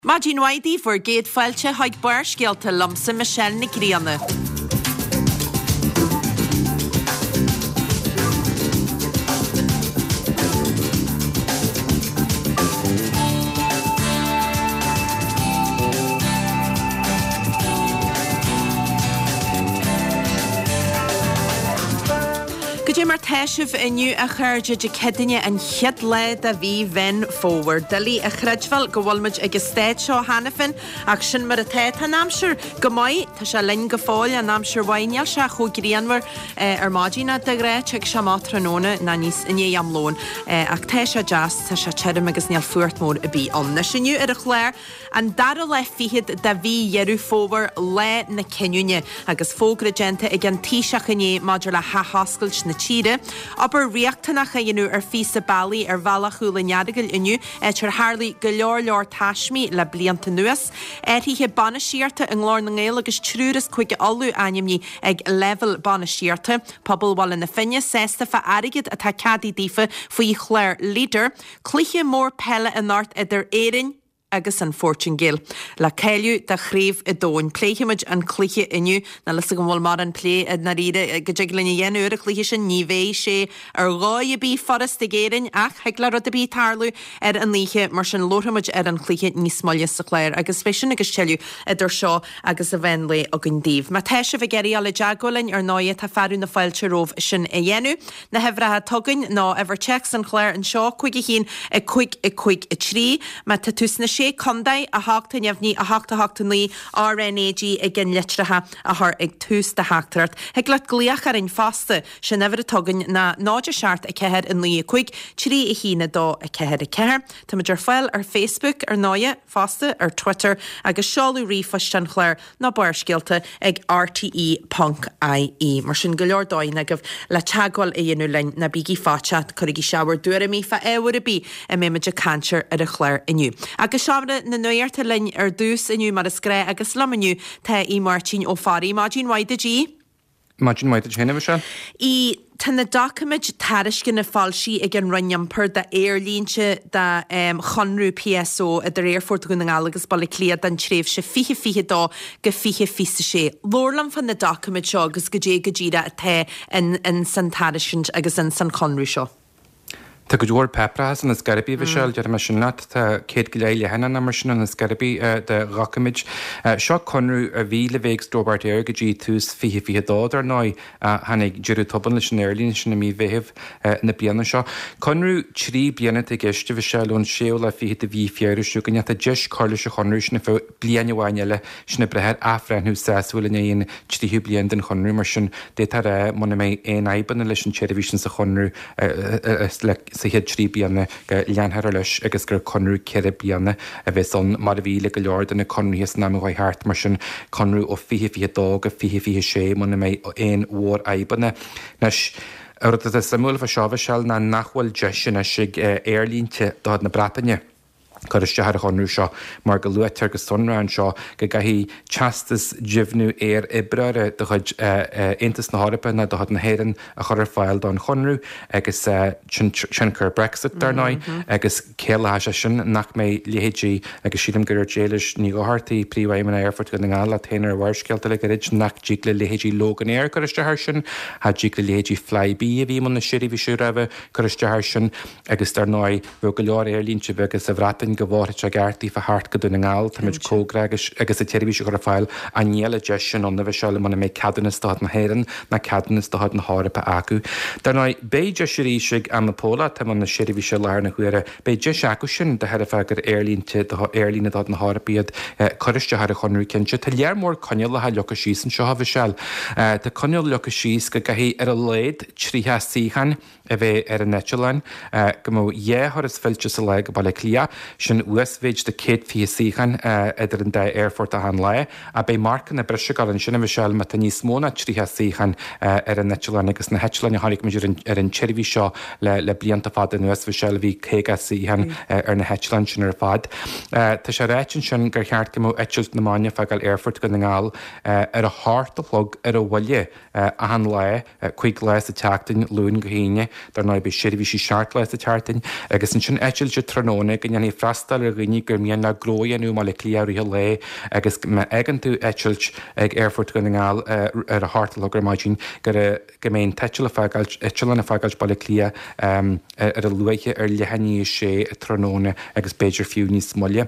Máidín waidí for géad failte haig bar scialta lomsa Michelle na Gríanna. Gydé mar teisih iniu a chuirde de cedine an chiad leid a bhí ven forward. Dalí a chredfal gowalmid ag steid seo hanafin ach sin mar a teid han amsir gomáid tá se linn gofáil an amsir wainal se chu gríanmar máidína de réit ag se mátranóna na níos iné amlón ach teis a jazz tá se teirim agus níal fuirtmór a bí an. Na sinniu ar a chléir an dara le fihiad da bhí jeru fóbar le na cinúne agus fógra gente ag an tíiseach iné maidir le hahascailt na tíre, aber riachtanach a dhéanú ar físa bailí ar bhealachú neadagal iniu tar Harlí go leor taismí le blianta nuas. Híthe banna síarta an glár na ngéil agus trúras chuige alú animní ag level banna síarta, pobl bhil na finne sésta fa airigid a tá cadí dífa faoi chléir líder, clúiche mór pelle an art idir éirin agus an Fortune Gill. Le céiliú de chríomh i dóin. Cléicheimiid an clúiche iniu na lisa go bhfuil mar an plé na ríide go deaglainne dhéanúir a clúiche sin ní bhéh sé ar gáid bí foras de géirin ach heag le rud a bí tarlú ar an líche mar sin lóthamiid ar an clúiche níos smoile sa chléir agus fésin agus teiliú idir seo agus a bhenlé a gundíh. Ma teise bh geirí ala deagolainn ar náide tá ferú na fáilte róh sin a dhéanú. Na hefrathe tugann ná ever checks an chléir an seo chuige hín i chuig i trí ma tá túsna Condai a háta neamhní a háta ní RNAG ag gin litrathe a th ag tús de hátarart. Heag le glíoch ar in fásta sin nefir a tugann na náidir seart a cehead in lí chuig trí i hína dó a cehead a ceir. Tá maidir fáil ar Facebook ar náide fásta ar Twitter agus seáú rífas an chléir na barscialta ag RTE.ie. Mar sin go leor dóin agah le teagháil a dhéanú lein na bíí fáteat chuigí seabhar dúra mí fa éhar a bí a méimeide cantir ar a chléir iniu. Agus seabhra na nuirta linn ar dús iniu mar a scré agus lamaniu tá í Martin ó farí. Máidín waide dí? Máidín waide chéanamh se? Í tá na document tariscin na fáilsí ag an runneampur de airlínse de chunrú PSO idir airfort go na agus balla cliad an tréimh se fiche dá go fiche fisa sé. Lórlam fan na document seo agus go dé go ddíra a the in san tariscin agus in san chunrú seo. Tá go dúir pepras na scarabí bhí seil dear mar sin nat tá céad go léile hena na mar sin na scarabí de racamid. Seo conrú a bhí le bhéh Stobart air go dtí tús fiche dádar ná hanig dúrú toban leis an airlín sin na mí bhéh na bíanana seo. Conrú trí bíanana a gceiste bhí seil ón séo le fiche a bhí fiarú siú gan a deis carla se conrú sin na fá blianahhaine sinna brethead afranú sasúil in éon tíú blian den conrú mar sin détar muna mé éon aibanna leis an televísin sa conrú sa head trí bíanana go leanthar leis agus gur conrú ceire bíanana a bheits an mar a bhíle go leor na conrúhas na mhaid háart mar sin conrú ó fiche dó go fiche sé muna mé éon mhór aibanna. Nes ar a samúil fa seábh seall na nachhfuil de sinna sig airlínte dád na Bretagne. Chuiste ar chunú seo mar go luútar go sunrán seo go gaithí teastas jibhnú ar ibre do chuid intas na Harpa na do na héan a chur fáil don chunrú agus sin chur Brexit darnáid agus céalaise sin nach mé léhéidí agus sílam gur déiles ní gohartaí príomhhaimna airfort go na ngála téanaar bhharscealta le goid nach dí le léhéidí logan air chuiste thir sin ha dí le léhéidí flybí a bhí man na siirí bhí siú raheh chuiste thir sin agus darnáid bfu go leor airlínte bhegus a bhratain go bhhairte a gceartaí fa hart go duna ngáil táid cógra agus a téirbhí se go fáil a níala de sin an bheith seáil muna mé cadanna stád na héan na cadanna stád na Harpa acu. Darná béide siríise am napóla tá man na siirbhí se leir na chuire béide se acu sin de head a fegur airlínte airlína dá na Harpaíad chuiste ar a chunrú cinse tá léar mór coneal le lecha síos an seo ha bhí seall. Tá coneal lecha síos go gaithí ar a léad tríthe síchan a bheith ar an Netlein go mó dhéthir is filte sa le go bailla clia sin Westvéid de céad fiíchan idir an de airfort a an le a bé marcan na brise gal an sinna bhí seall me níos móna tríthe síchan ar an Netlein agus na Hetlein hánig muidir ar an tseirbhí seo le blianta fad in West bhí seall bhí céga síchan ar na Hetlein sin ar fad. Tá sé réitin sin gur cheart go mó etilt na máine feáil airfort go na ngáil ar a háartalog ar a bhile a an le chuig leis a teachtain lún go híine dar ná be siirbhí sí seart leis a teartain agus an sin etilte tróna gan anna freistal ar gine gur mion le glóanú má le clíarú le agus egan tú etilt ag Airfurt go ngáil ar a hartlagur maidín gur gomén teile etilna fáilt bail clia ar a luaiche ar lehanní sé a tróna agus Beiidir fiú níos smolle.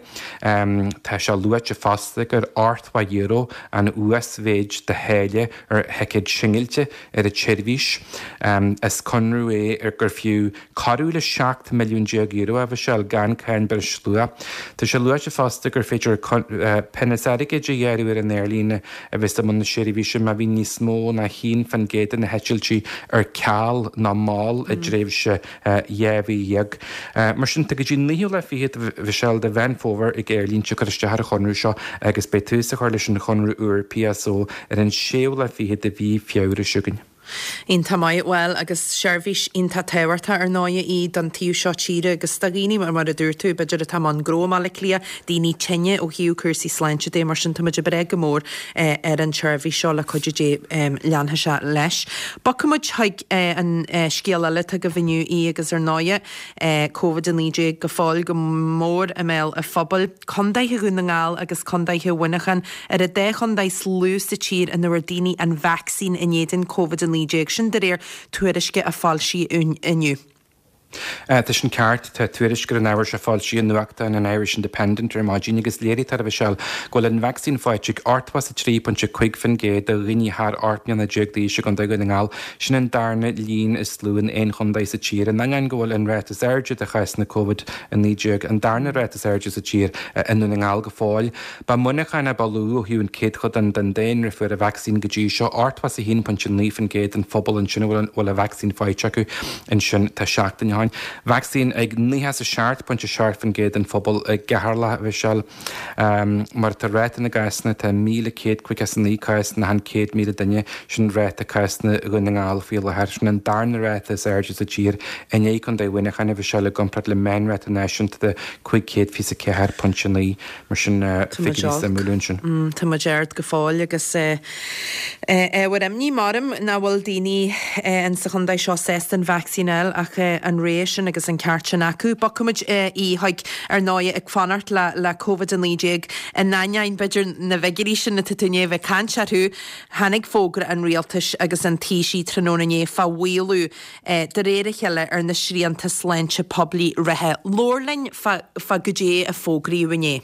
Tá se luite fasta gur €8 an USvéid de héile ar heicid singilte ar a tsirvís. Is conrú ar gur fiú carú le 7 milliún €, a bheit se gan cairn ber slua. Tá se luite fasta gur féidir pennasaige dhéirú ar an airlíne a bheits am na sirvíise a bhí níos mó na hín fan géad na hetiltí ar ceall ná máil a dréimhse dhéhíag. Mar sin go dtí níú le fiad bhíseil de bhainfóver ag airlínte chuistear a chunrú seo agus be túsa chuir leis an chunrú uair PSO ar an séú le fiad a bhí fiabhra siúgan. Ínta maiid well agus seirbhís ínta tehairta ar 9 í don tíú seo tíre agus stagíní mar a dúir tú beidir a tam an gróá le clia daoine tenne ó hiú cuasí sleinte dé mar sin tuidir bre go mór ar an seirbhí seo le chuidir leanthe se leis. Bamuid haig an scéal le go bhiniu í agus ar 9 COVID-19 go fáil go mór a mé a fphobal condaithe gunna ngáil agus condaithe bhuinechan ar a dé chundaid slús sa tír an nuair daoine an vaccín in éidir COVID-19 sin de réir tuairisce a fáilsí inniu. Tá sin ceart tá tuairis gur an áhar se fáil sí nuachta an Irish Independent ar máidín agus léirí tar a bheith seil goil an vaccín fáilte artwas a 3.5 fan géad a rinne haar artmian na deagdaí se gan go ngáil sin an darna lín is slúin ein chundaid sa tír an an ggóil an rétas airde a chais na COVID a níideag an darna rétas airde sa tír inú na ngáil go fáil. Ba muna chaine balú hiún céad chud an den déin fu a vaccín go dtí seo artwas a 1.9 fan géad an phobal an sin bhfuil a vaccín fáilte acu in sin tá seachtain Vaccín ag níhas a seart pointse seart fan géad an phobal geharla bheit seil mar tá réit na gaisna tá 1,000 cuiice ní cais na 100,000 duine sin réit a caisna gunnaáil fi le hair sin an darna réit is airde a tír iné chun d bhuiine chana bheit seile gomprat le main réit an nation de 500 fi a ceir pointsenaí mar sin fiún sin. Tá déirt go fáil agus bhfuir am ní marm na bhfuil daoine an sa chundaid seo 6 an vaccíneil ach an rééis agus an ceartsin acu, ba cumid í haig ar 9 ag fanart le COVID-19 an nain beidir na bheitgurí sin na tuné bheith cansearú hanig fógra an rialtas agus an tíí trónané fá bhhuiú de réire cheile ar na sríanta sleintse poblí rethe. Lórlainn fa godé a fógraíhané.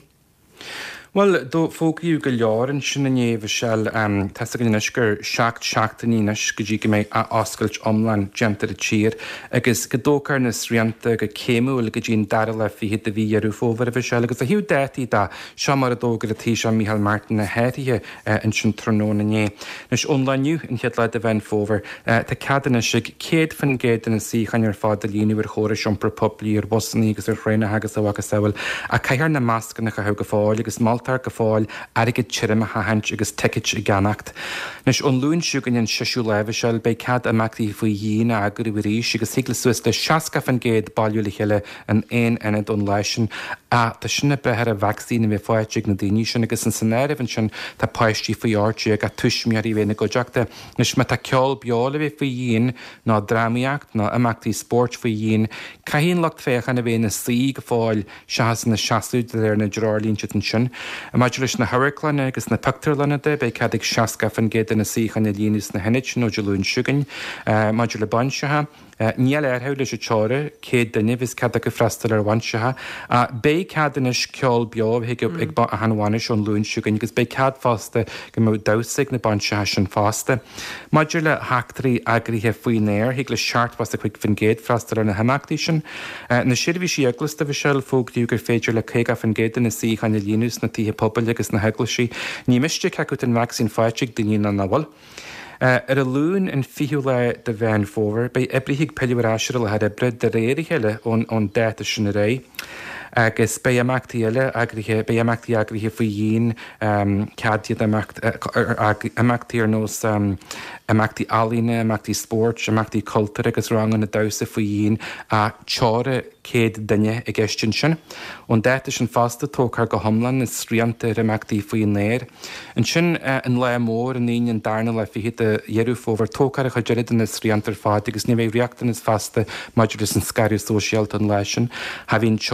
Well, do fógaíú go leárin sinna néomh seil tá gan isgur seachtaínas go dtí go méid oscailt omlan gentar a tír, agus go dócar na sríanta go céimúil go dtíon dar le fihiad a bhí arú fómhar a bheit seil, agus a hiú détaí dá seo mar a dógur a tí se Michael Martin na héirithe in sin tróna né. Nus onlainniu in chead leid a bhain fómhar, tá ceadanna sig céad fan géad na sí chain ar fád a líonú ar chóir siompra poblí ar Bosnaí agus ar chréine agus a bhagus saoil a caiar na máscanna go go fáil agus Maltar go fáil aige tíirime haint agus teiciid i ganacht. Nus an lún siúgan an siisiú leh seil be cad amachtaí faoi dhéine agur i ríéis agus sigla suas le 60 fan géad bailú le chéile an inad ón leisin a tá sinna brethir a vaccín bheith fáilte na daoine sin agus an sanéirh sin tá páistí faoáirte ag a tuismiarí bhéna goteachta. Nus me tá ceol beála bheith faoi dhéin ná ddraíocht ná amachtaí sport faoi dhéin, caihíon lecht féchan na bhéna sí go fáil seaas na seaúd ar na Gerarlínte an sin. Maidir leis na Hurricane agus na Pictarlanna de be cadig 60 fan géad na síchan na líonús na henit nó deún siúgan, maidir le bansethe. Níl heil leis teire cé duine bhís cad go freistal ar bhainsethe a bé ceadanis ceol beamh ag a hanhhaine an lún siúgan, agus bé cad fásta go mó dasaigh na bansethe sin fásta. Maidir le heachtarí agrithe faoin néir hiag le seart was a chuig fan géad freistal ar na haachtaí sin. Na sirbhí sí eglasta bhí seil fógdíú gur féidir le chéige fan géad na síchan na líonús na títhe pobl agus na heglaí, ní miiste ceú an vaccín fáiteigh daoine na nabhal. Ar a lún an fiú le de bhein fómhar, bei ebrihíigh peúráisiir le head ebre de réir heile ón déta sinna ré. Agus bé amachtaí eile bé amachtaí agrithe faoi dhéon cadiad amachtaí ar nós amachtaí alíne, amachtaí sport, amachtaí cultúr agus rangan na dasa faoi dhéon a teára céad duine i gceistin sin. Ón déta sin fásta tócar go thomlan na sríanta ar amachtaí faoin néir. An sin an le mór an íon an darna le fihiad a dhearú fómhar tócar a chuidir na sríantar fád agus ní bhéh reachtain is fasta maidir an scariú sóisialt an lei sin. Ha bhín teára ón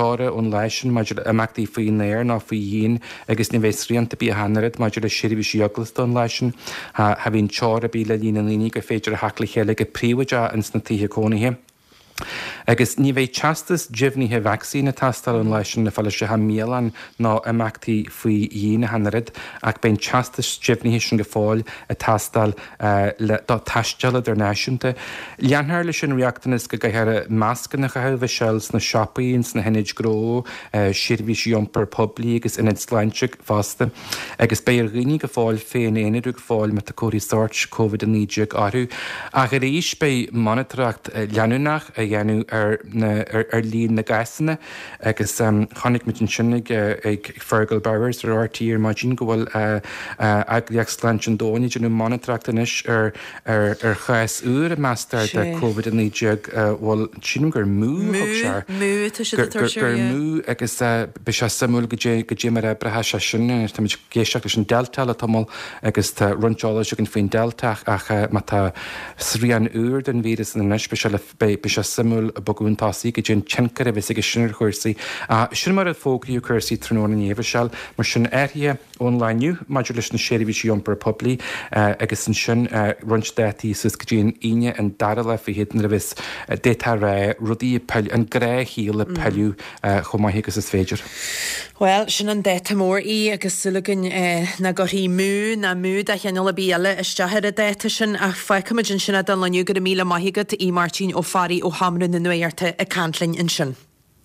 ón leisin maidir amachtaí faoin néir ná faoi dhéon agus ní bheith sríanta bí hanarid maidir a siirhí sioglas don leisin ha bhín teir a bí le lína líní go féidir a hacla chéile go príomhaide ans na títhe cónaithe. Agus ní bheith teastas jibhníthe vaccína tastal an leisin na fall se ha mélan ná amachtaí faoi dhéana hanarid ach ben teastas jibhníthe sin go fáil a tastal dá taisteala ar náisiúnta. Leanthar lei sin reachtanas go gaithear máscanna a heh seils na sipaíns na henid gró, sirbhís jomper poblí agus inid sláinte fásta. Agus béir rií go fáil féin éanaú go fáil me a cóí sort COVID-19 áthú. A go rééis bé monitoracht leanúnach a dhéanú ar líon na gasanna agus chonig mit an sinnig ag Fergal Bowers ar RT ar maidín go bhfuil aglaíocht sláint dóí genú monitoreachtanis ar chas úr a meastar de COVID-19 bhfuil sinm gur mú gur mú agus be se samú go dé mar brethe se sin tá géisteach leis an delta le tamil agus tá runseála se gin féin deltaach ach má tá srían úr den víras an neispe se be se samú a bagúntáí go dén tsenkar a bheits ag sinnar chuirsaí. Sin mar a fógraíú chuirsaí tróna an éomh seall mar sin airthe ónliniu maidir leis na séirhí jomper poblí agus an sin runt détí sus go dtíon ine an dar le fi héan a bheits détá ré rudí an gré híal le peú chomaithé agus is féidir. Well, sin an déta mór í agus sulúgan na goí mú na mú a cheanla bíile isteir a déta sin a feicimiid sinna don leniu go míle maithigad í Martin ó farí ó hamrún na nuirta a canlainn in sin.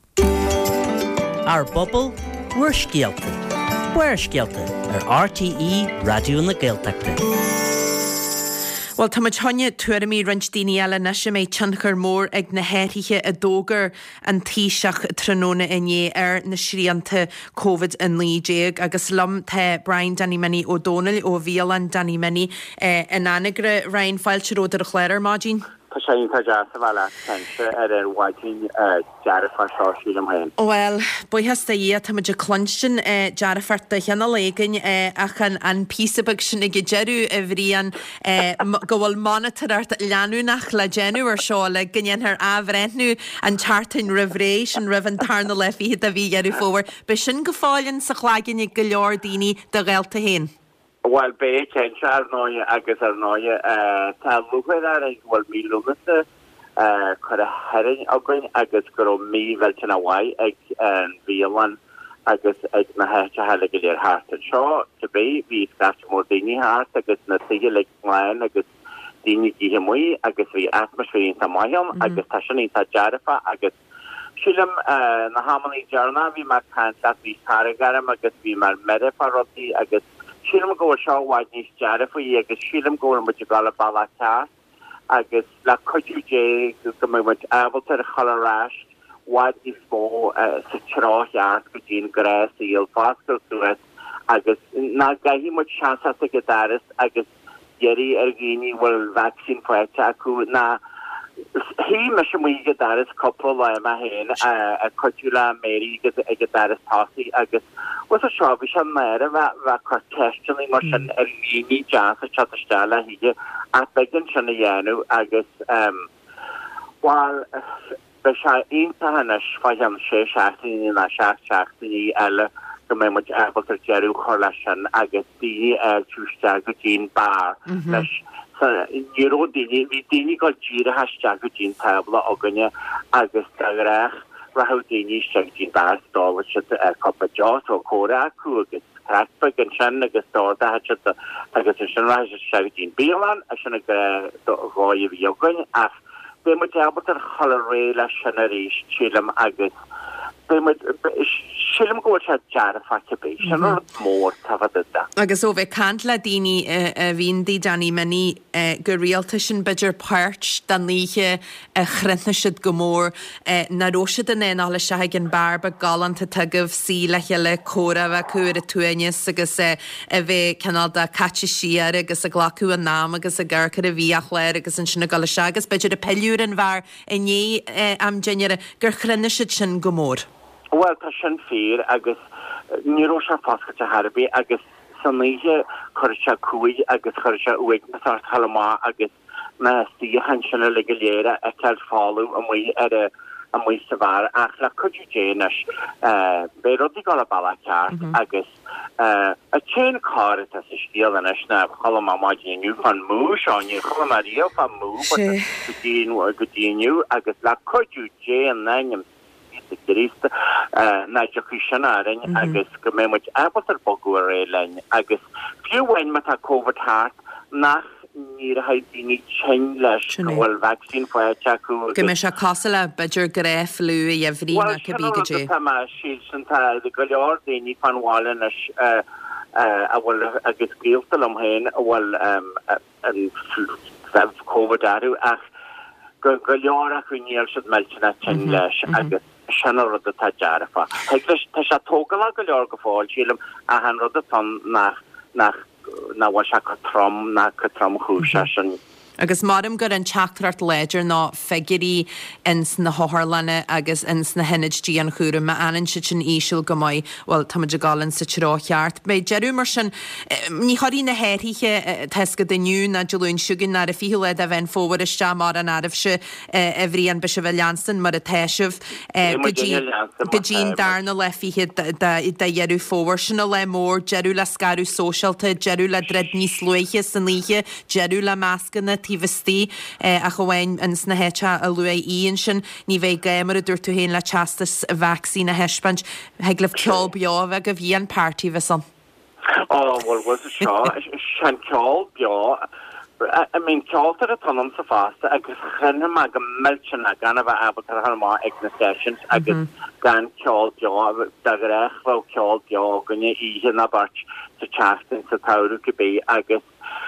Our bubble, we're scialta. We're scialta ar RTE Radio na Gaeltachta. Well, tá thanne tuairimí rint daoine eile na sem méid tianchar mór ag na héirithe a dógar an tíiseach tróna inné ar na sríanta COVID an lídéag agus lom the Brian Danny O'Donnell ó Bhíalan Danny Minnie in anagre Ryan Fáilteródar a chléir Máidín. Tá sé tá deasa bhile tense ar bhaidín dearafar seáisiúil am hain. Well, buhasta dhé tá muidir clonstin dearafarta cheanna légan achan an písabag sin ag jeú a bhríon go bhfuil monitorart leanúnach le genú ar seo le gnéanthar áhreitnú an tartain rihrééis an rih an tarna le fihi a bhí jeú fóhar, be sin go fáilinn sa chlágan ag go leor daoine de réalta héin. Well, be tense ar náide agus ar náide tá luchaid ar ag bhfuil mí lumasa chur a herin againn agus gur mí bhiltain amhaid ag an Bhíalan agus ag na heite heile go léir háart an seo go bé bhí scate mór daoine háart agus na tuige le mláin agus daoine gíthe muí agus bhí atmosférin tá maitham agus tá sin tá dearafa agus sílim na hamaní dearna bhí mar cansa bhí cargaram agus bhí mar medefa rodí agus sílim go seo bhaid níos dearafaí agus sílim go mu gal balla cá agus le coúé go mu abaltar a choráist waid is mó sa tráart go dín grés íl fáscail suas agus ná gaihí mu seansa a go daras agus deirí ar ggéine bhfuil vaccín foiite acu na hí me sem muige daras couple le a héin a coúla méí ag daras tásaí agus was a seo bhí se mére bheit chu teistelí mar sin ar líní jazz a chatteáile hiige a begin sinna dhéanú agus bháil be se aontahanana fáam sé seaachtaí na seaachtaí eile go mé mu ebaltar jeú chuir lei sin agus tí túiste go dín bar leis níró daine hí daine go díra heiste go dín tabla aganne agus dareach rath daine se dín barstála si coppa jazz ó córa acu agus crepa gan sin agus dáda agus sin ra se dín Bhíalan a sinna gáid bhí agann ach be mu ebaltar chola ré lei sinna rééis sílam agus sílim go se dearafa bé sin mór tafada. Agus ó bheith cant le daoine a bhíon dí Danny Minnie go rialta sin beidir páirt den líe a chrinne siad go mór na róisiid in éála se gin barba galanta tugah sí le heile córa bheith cuair a tuainis agus a bheith canal de caite siar agus a ghlaú an nám agus a ggurchar a bhíach leir agus an sinna gal se agus beidir a peúr an bhar inné am déine gur chrinne siad sin go mór. Well, tá sin fér agus níró se fáscail a Harbí agus sanníe chuir se cuaig agus chuir se uig na chalamá agus na tí han sinna le léire a ceil fáú a mu ar a mwy safar ach la cwydw jenas be rodi gol a bala cart agus a chain car is as ysgil yn ysna cholam a magin yw fan mw Sean yw cholam a rio fan mw gydyn yw agus la cwydw jen naim Gerista na jochisanarin agus gymemwyd abos ar bogwr eilen agus few wen mat a COVID heart nach ni'r haidini chen leis gwal vaccine fwy chacu Gymes a cosala bydr gref lw i efri na cybigydju Wel, sy'n ta dy golior dini pan walen a wal agus gilstal am hyn a wal COVID arw ach golior ac yn iel sydd melchna chen leis agus Sian rod y tajarafa. Heglis, ta siya togal ag golior gyffol, sielum a han rod y ton na washa katrom chwsha sy'n. Agus marm gur an teachtrart ledger ná fegiri ins na hoharlanne agus ins na henidí an chúrum ma anan si sin ísil go mai well tamid galan sa trócheart. Bei jeru mar sin ní chorí na héirhiche tesca deniu na Jolún Siúgin na a fihile a bhain fówer is mar an arif se evri an Bishop Jansen mar a teisih gajin darna le fihe da jeru fówer sin le mór jeru le scaru socialta jeru le dred níos luiche san líhe jeru le mascanna Vistí a chohain an sna hecha a lua íon sin ní bheith gaimar a dúirtú héin le chastas vaccine a hespant heglaf ceol beá a go bhí an party visan. Oh, well, was it Sean ceol beá I mean, ceol tar a tonam sa fasta agus chynna mag a melchan a gan a bheit abot ar hanna ag na sessions agus gan ceol beá dagrech fel ceol beá gynne ihe na bart sa chastin sa tawru gybi agus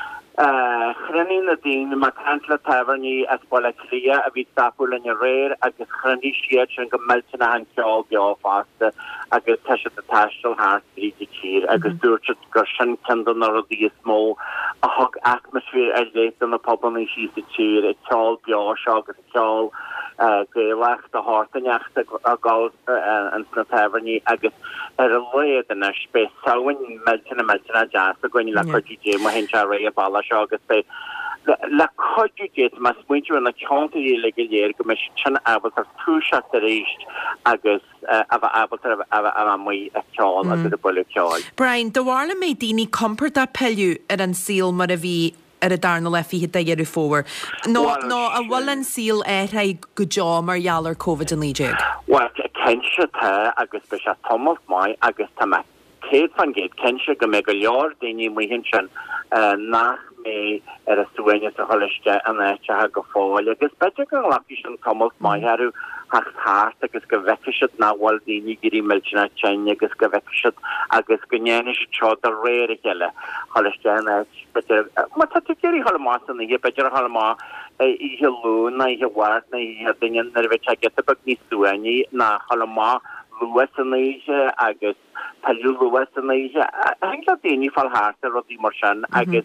Chryni na dyn mae Cantla Taverni as boletria a fi stapwl yn y reir agus chryni siad sy'n gymeld yna han ceol bio fasta agus tasio dy tasio hart bryd I cyr agus dwrchyd gyrsian cyndan ar o ddies mô a hog atmosfyr leid yn y pobl yn sydd y cyr y ceol bio sio agus ceol gaelach da hort yn iach a gol yn sna Taverni agus y leid yna sbe sawn meltyn a jas a gwen I la codju je mae hyn sia rei a bala sio agus be la codju je mas mwydw yn y chont I legalier gymys chan abot ar tŵsiat yr eist agus abot ar mwy y ceol a dyr y bwylio ceol. Brian, dywarla mei dini compert a pelju an síl mar a fi ar a darna le fi hyd a fówer. No, a wallan síl rhai gujá mar jalar COVID an líjeg. Wel, censio ta agus bysha Thomas mai agus ta me Ced fan gyd censio gymig o lior dyn mwy hyn sy'n nach me a stwynias a holiste an eich a gyffol agus bedrych yn lafi sy'n Thomas mai harw hach hart agus gyfecysiad na wal dyn gyri melchina chen agus gyfecysiad agus gynnynis trod a reir I gyle holiste an eich bedrych ma tati geri holmas yn ihe bedrych holma I hilwn na ihe wart na ihe dynyan nerfech a geta bag ni stwyni na holma Lewis yn eisiau agus Palw Lewis yn eisiau hyn la dyn I fal hart ar o di morshan agus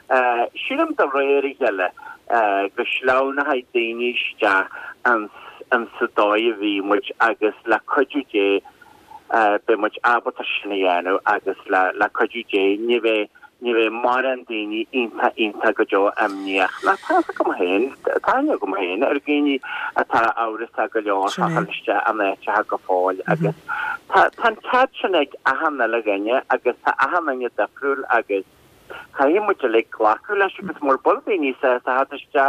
Sirim da reir I gyle gyslaw na hai dyn eisiau yn sydoi fi mwch agus la codju je be mwch abot a synianw agus la codju je ni fe maran dyn inta gyjo amniach la tas gym hyn tanya gym hyn geni a ta awrys a gylio a halystia am eich a gyffol agus tan cadsianeg a hanna lagenya agus ta a hanna ni dafrwl agus Cael mwyd y leg glacw leis yw'n mor bwyd i ni sa hadystia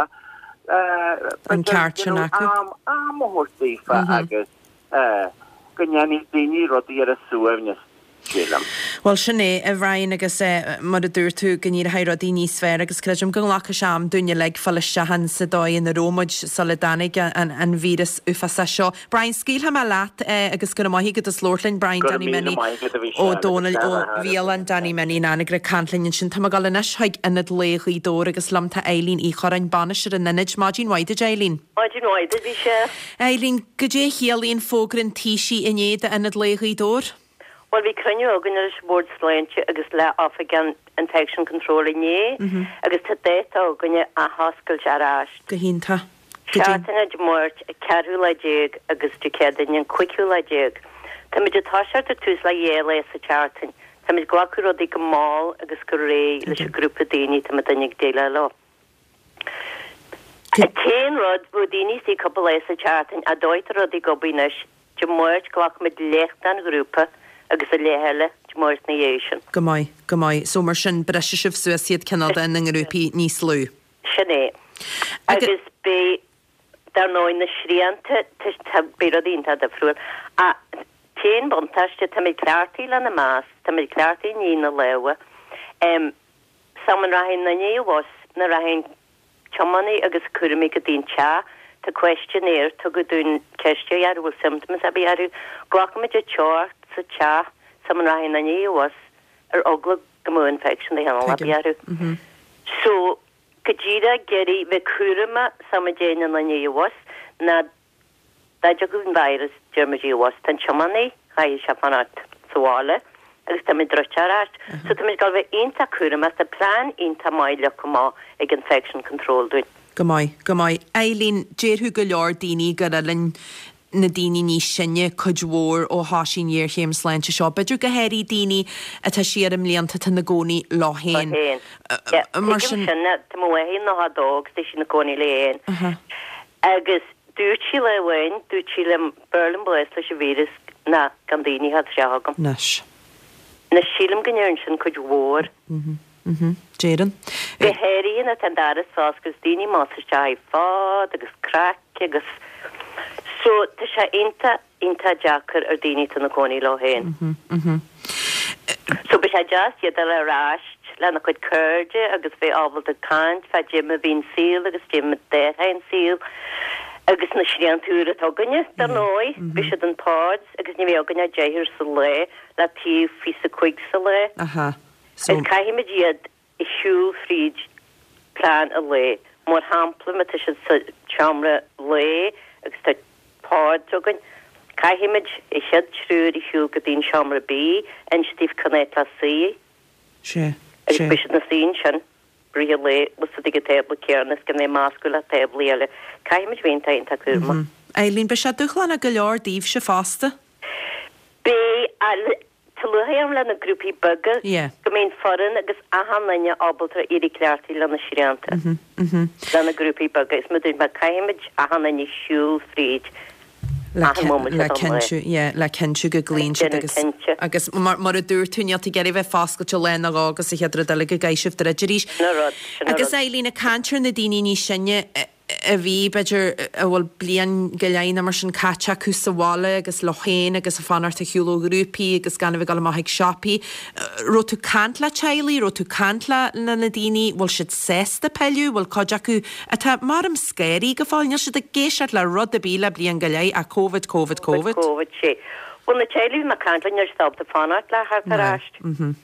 Yn cartio nacu am o hwrteifa agus gynny'n I dyn rod i'r yswefnys Well sinné a bhrain agus mar a dúirtú gníir hairad í níos sfér agus creidim go lecha seam dúine le falliste han sa dóid in na Rómaid solidanig an vírus ufasa seo. Brian scíl ha me leat agus go maithí go a slórlainn Brian Danny Menny ó Donald ó Bhélan Danny Menny in anna gra canlainn sin tam gal inis haig inad léchaí dór agus lamta Eileen í chorain banisir an ninid Máidín Waide Eileen. Máidín Waide bhí sé. Eileen go dé chiaalaíon fógrin tíisi inéad inad léchaí dór? Well, we can you organize board slant agus la off again infection control in agus ta data gonna a hospital jarash. Gahinta. Shatina jmort a carula jig agus tikadin quickula jig. Tam je tasha to tus la yele sa chartin. Tam je gwakuro dik mall agus kurre le grúpa dini tam tanig dela lo. Cén rud bú daoine sí couple éis a chartain a dóit rud I gobíneis de muirt glach med lecht an grúpa agus a léheile de muirt na éisian. Go mai. So mar sin breise sibh suasíad Canada in grúpi níos lú. Sinné. Agus bé dar nóin na sríanta béradínta de frúil. A cén bontaiste tá mé clartíí le na más, tá mé clartíí ní na lewa. Saman rahin na níhwas na rahin chomani agus curmi go dín cha ta questionnaire to go dún ceiste arú symptoms a bí arú glachmid a chart sa cha saman rahin na níhwas ogla gomu infection de hanal a bí arú. So Kajira geri ve kurma samajena na níhwas na da jagun virus germaji was tan chomani hai shapanat swale agus tá mé drochaart so tá mé galve inta kurma the plan inta mai lekoma ag infection control dún. Go mai. Eileen déirthú go leor daoine go linn na daoine ní sinne chudhór ó hásin níor chéim sleinte seo. Beidir go héirí daoine atá siar am líanta tan na gcónaí láhéin. Mar sin tá mhain na dog de sin na gcónaí léin. Agus dúirt sí le bhain, dúirt sí le Berlin Boys leis a vírus na gan daoine had seagam. Nes. Na sílam gnéirn sin chudhór. Jéan. Be héiríon a tan daras fás gus daoine más teá fád agus crack agus so tá sé inta jackar ar daoine tan na gcónaí láhéin. So be sé just iad le ráist le na chuid curde agus bheith ábhal a cant fe Jim a bhín síl agus Jim a déthain síl agus na sríantúra tuganne dar nói be sé an páds agus ní bhé aganne déhir sa le tíh fi sa chuig sa le. So caiimiid iad I siúl fríd plán a le mór hampla me se sa chamra le agus tá pád tugan caiimiid I siad trúr I siúl go dtín chamra bí en stíh cannétla sí. Agus be na sín sin brí le was go tebla cearnas gan é máscula tebla caiimiid vín inta curma. Eileen be sé duchlan a go leor díobh se fásta? Bé Luhéam le na grúpi bugger go mén foran agus ahanne ábaltra iri clartí le na sríanta. Le na grúpi bugger is muid ma caiimiid ahanne siúl fríd. Le kenú go glín agus mar a dúirtúne a geri bheith fáscail lena agus I headra deige gaiisih de reidirís. Agus Eileen na cantir na daoine ní sinne a bhí beidir bhfuil blian go leanana mar sin caite cús sa bhála agus lochéin agus a fanart a chiúló grúpi agus gan bh gal maithaigh siapaí. Ro tú cant le tealaí, ro tú cant le na daoine bhfuil siad sésta peiliú bhfuil coide acu atá mar am scéirí go fáilne siad a géisiart le rud a bíle blian go leigh a COVID sé. Bhil na tealaí na cantlainn ar stop de fanart le hartarráist.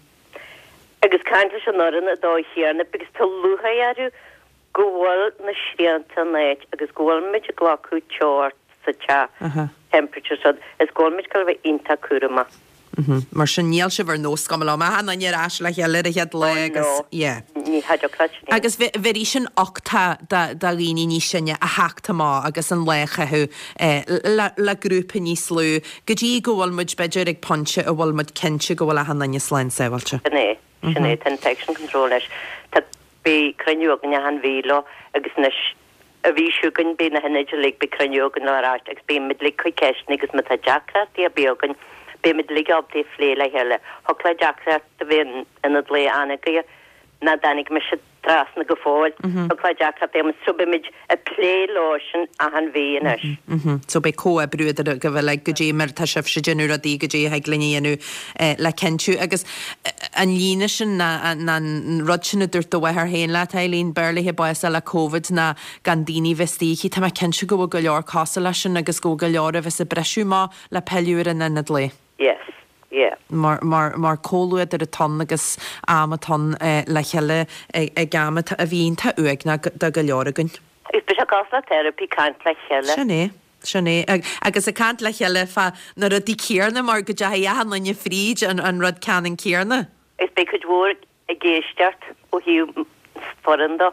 Agus cantla se noran a dó chéarna agus tá luchaí arú gohfuil na sríanta néid agus ggóilmid a ghlaú teart sa te temperature is ggóilmid go bheith inta curama. Mar sin níl se bhar nós go le hena ás le heile a head le agus ní agus bherí sin 8 da líní ní sinne a heachta má agus an lechathu le grúpa níos lú go dtí gohfuilmuid beidir ag ponse a bhfuilmuid cinse go bhfuil a hena slein sehailte. Sinné infection control leis tá bé craniugan a han vílo agus a bhí siúgan bí na henidir lig be craniugan lerát agus bé mid lig chu ceisna agus me tá jackrat í a began be mid lig op dé flé le heile hokla jackrat a bhíon in lé anagaí na danig me se tras na go fáil hokla jackrat é subimid a plé lotion a han bhíonis. So be có a brúidir go bhfuil le go dé mar tá sibh sé genú a dí go dé heag leíanú le kenú agus an líine sin na rud sin a dúirt do bhaithar héin le Eileen Burley buas le COVID na gan daoine vestíí tá kense go go leor casa lei sin agus go leor a bheits a breisiú má le peúir in inad le. Yes. Yeah. Mar cóluad ar a ton agus am a ton le cheile ag gamat a bhínta uagna da go leorgan. Is be se gas le therapy cant le cheile. Sinné agus a cant le cheile fa nar a dí céarna mar go dehan lenne fríd an rud canan céarna. Is be chud mhór a géisteart ó hiú foranda.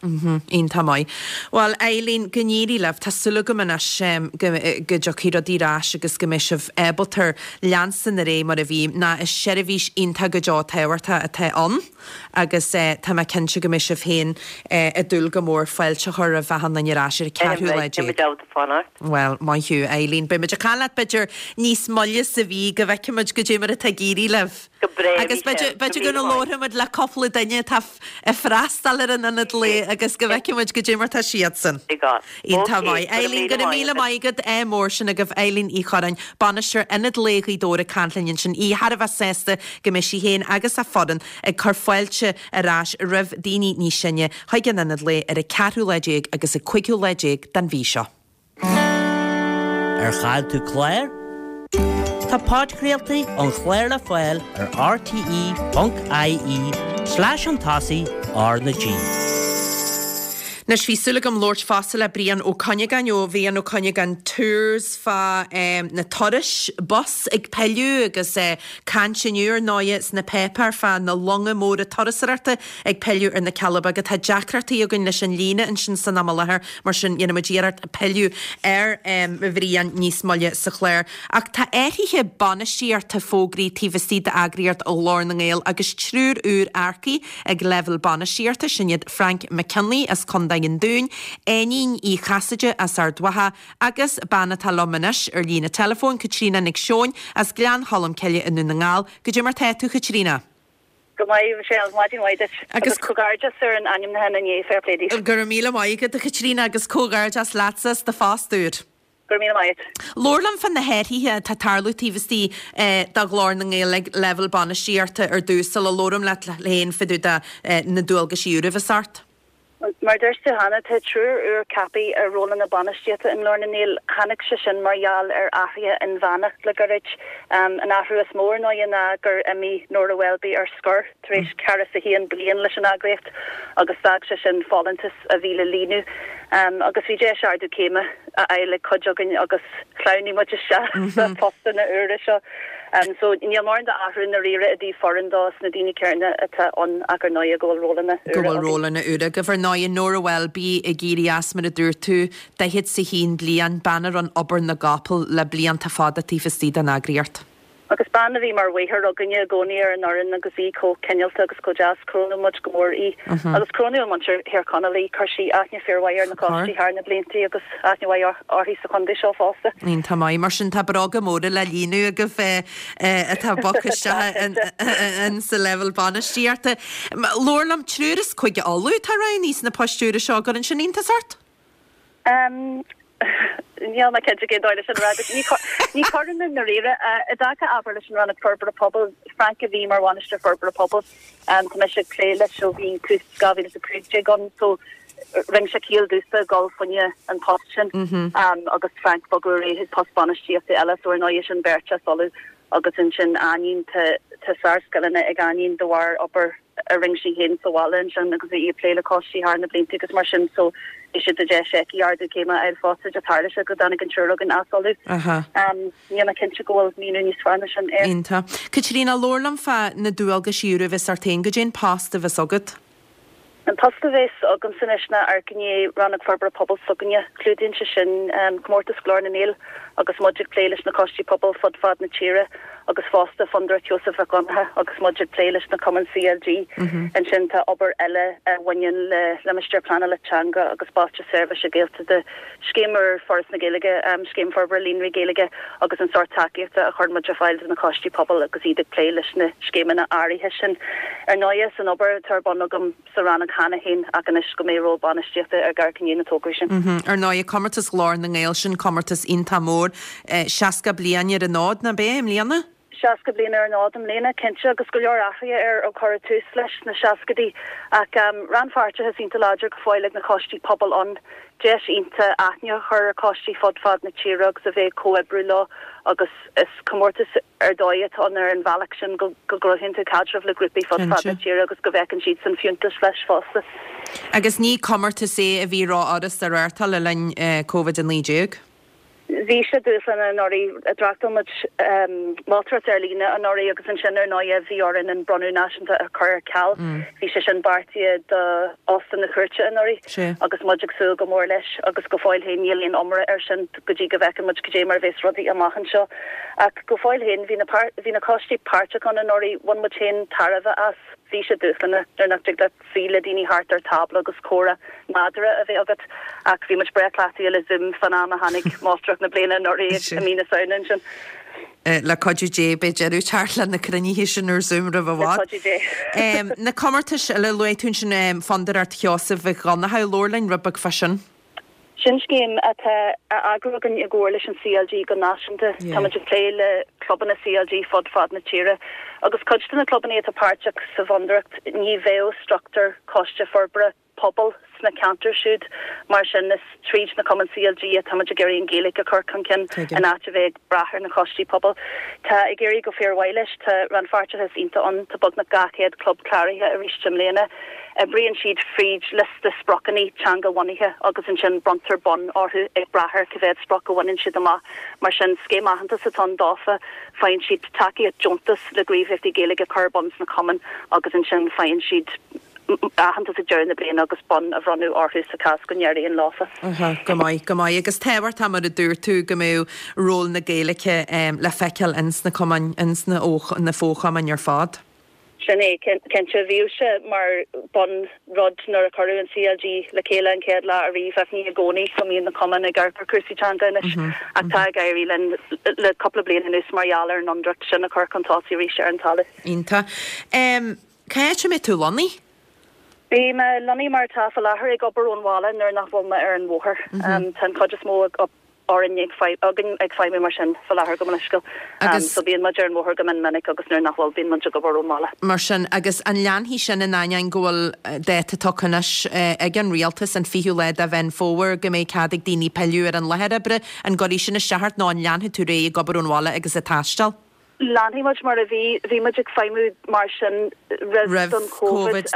Ín tá mai. Well, Eileen gníí leh tá sula go mana sem go joíradírás agus go meisih ebaltar leansan a ré mar a bhí na is seirbhís ionta go deá tehairta a te an agus tá me cinse go meisih féin a dul go mór fáilte chur a bhehan na ráisiir ceú leidé. Well, mai hiú Eileen, be meidir caiile beidir níos molle sa bhí go bhheiciid go dé mar a tagéirí leh. Agus beidir gona láhamid le coppla daine tá a freistal ar an anad le agus go bhheiciid go dé mar tá siad san. Ín tá mai. Eileen go míle maigad mór sin a go Eileen í chorain banisteir inad léí dóra canlainn sin í har a bheith sésta go me si héin agus a fodan ag chufuilte arás rih daoine ní sinne haigin inad le ar a ceú leidéig agus a cuiiciú leidéig den bhí seo. Ar chail tú Claire? Tá páidcréaltaí an Chléir le Fáil ar rte.ie/an-tasaí r-na-G. Nes fi sulagam Lord Fossil a brian ó Connegan ó bhíon ó Connegan tours fa na Torris bus ag pellú agus cansinúr náias na pepar fa na longa mór a Torrisarta ag pellú ar na Calaba go tá Jackrartaí a gunn leis an lína in sin san amalathir mar sin dhéanamadíart a pellú ar bhríon níos molle sa Chléir. Ach tá éirithe banistíart tá fógraí tíhastí de agriart ó Lorna Ngéil agus trúr úr arcaí ag level banistíarta sinad Frank McKinley as conda in dún, éín í chasaide as ar dwatha agus banna talommanis ar lína telefón Catriona nig seoin as glean hallam ceile in na ngáil go dé mar tú Catriona. Go mai Michelle Martin White agus cogarjas ar an anim na hen é fair play. Gur míle maigad a Catriona agus cogarjas látsas de fástúr. Lorlam fan na héirthe tá tarlú tíhastí da glár na Ngéil level banistíarta ar dúsal a lórum le léon fiú na dúilga siúra bhsart. Mar d'irste hanna te trúr úr capi ar rólan na banistiata in Lorna Ngéil hannig se sin marall ar ahria in vannacht le gorid an ahru is mór ná na gur imi Nora Welby ar scur tréis caras a hían blian leis an agréft agus sag se sin fallantas a bhíle línu agus bhí dé seardú céime a eile codjogin agus chláuní mu se postan na ure seo. So níl mar de ahru na rire a dí forindás na dine cearna atá an agur náia ggóil rólanna ure. Ggóil rólanna ure go bhar náia Nora Welby a géirí asmar a dúr tú de hit sa hín blian bannar an obair na gapel le blian tá fada tífastí an agriart. Agus banna bhí mar wéhir a gunne gcóí ar an orin agus í có cenealta agus có jazz crónú muid go mór í. Agus crónú manir hir Connolly chuirsí aithne fearhair na costí thar na blianttí agus aithnehaid orthaí sa chundí seo fásta. Ín tá mai mar sin tá braga móra le líú a go bheith atá bochaiste in sa level banistíarta. Lorlam trúras chuige áú tá ra níos na postúra seo gur an sin íntasart? Níl na ceide gé dáile sin rad ní choran na rire a dacha aber leis an ran a purpur a pobl Frank a bhí mar bhaiste purpur a pobl tá me se clé leis seo bhín cruús gaví a cruúte gan so ring se cíal dúsa golfunne an post sin agus Frank bogur ré his postbanistíochtta eile so ná sin bercha solú agus in sin anín te sarscalna ag anín dohar upper a ring si hen so wallen sin agus í pléile costí haar na blinti agus mar sin so is de jeki ardu céime ar fása a tarla se go danna an trúrug an asolú. Ní na cinse ggóil míú níos fanna sin é. Ínta. Catriona Lorlam fa na dúalga siúra bheits ar téanga gin pasta bheits agad? An pasta bheits agam san isna ar gné rannach farbar pobl soganne clúdín se sin comórtas glár na Ngéil agus mudig pléiles na costí pobl fodfad na tíre agus fásta fundra Joseph a gonha agus mudig pléiles na Common CLG an sin tá obair eile bhain le Mr. Plana le Changa agus báte service a géalta de scéimar forras na Gaeilge scéim farbar línri Gaeilge agus an sort takeíta a chuir muid fáil na costí pobl agus iad pléiles na scéimena áirithe sin ar náias an obair tar bonagam sa ranna chana héin ag an is go méró banistíochta ar gar cinné na tógra sin. Ar náia commartas glár na Ngéil sin commartas ionta mór seaca blianaar a nád na bé im líana? Seaca bliana ar nád am léna cinse agus go leor achia ar ó chuir tús leis na seacadí ach ranfarte has ínta láidir go fáilig na costí pobl an deis ínta aithne chur costí fodfad na tíre agus a bheith coebrú lá agus is comórtas ar dóiad an ar an bhealach sin go grohinnta cadrah le grúpi fodfad na tíre agus go bhecinn siad san fiúntas leis fásta. Agus ní commarta sé a bhí rá adas ar airtal le lein COVID an líideag? Visha dusan an ori drachtal much Maltra Erlina an ori agus an sinner noia viorin and Bronu Nashanta a Cur Cal Visha shan Bartia the Austin the Kircha an ori agus Magic Sul go Morlish agus go foil hen Yelian Omra Ershan Guji Gavek and much Kajamar Ves Rodi Amahan Shaw go foil hen Vina Kosti Parchakon an ori one much hen Tarava as Visha dusan they're not that Fila Dini Hart or Tabla agus Cora Madra of it ac vi much breaklasism fanama hannig Mostra na blina nori amina sound le codú dé be jeú chartlan na crunní sin ar zoom ra bhád. Na commartas le leún sin fandar ar teosah bh ganna ha lórlainn rubbag fashion. Sin céim agrogan a ggóir leis an CLG go náisianta tá just léile clubban na CLG fod na tíre agus codstan na clubban é a páteach sa bhandaracht ní bhéh structar coiste forbre pobl sna countershoot mar sin is tríd na common CLG a tá géirí an Gaelic a Kirkankin an áte brahar na costí pobl tá i géirí go fearhhailes tá ran farte has inta an tá bug na gachead club clarithe a rístim léna a brian siad fríd list de sprockaní changa wanithe agus an sin bronter bon orthu ag brahar cyfed sprocka wanin siad ama mar sin scémahananta sa tan dáfa fain siad taki at jontas le gríf 50 Gaelic a carbons na common agus an sin fain siad hananta sa during the brain agus bon a ranú orthú sa casconjeri in láfa. Gomai agus tewar tam a dúr tú gomú ról na Gaelice le feiceal ins na common ins na óch na fócham an ar fad. Sinné ken se viúse mar bon rod nor a choú an CLG le céile an céad lá a rí fefní a gcónaí chumí na common a garpar cuasítanga inis ach tá gaiirí le couple blian inús marialar an andracht sin a chur contáí rí sé an tala. Ínta. Caite mé tú lonni? Bé me lonni mar tá fa láthir ag obair ón bhála nuair nach bhfuil me ar an mhóthir tan codas mó orin ag feimimi mar sin fa láthir go maniscail so bíon ma ar an mhóthir go man minic agus nuair nach bhfuil bíon man go obair ón bhála. Mar sin agus an leanhí sin in aine ggóil déta tucanis ag an rialtas an fiú leid a bhein fóhar go méid cadig daoine peiliú ar an leherebre an gorí sin na seaart ná an leanthú tú ré ag obair ón bhála agus a taistal. Lanhí much mar a bhí muidir feimú mar sin rev don COVID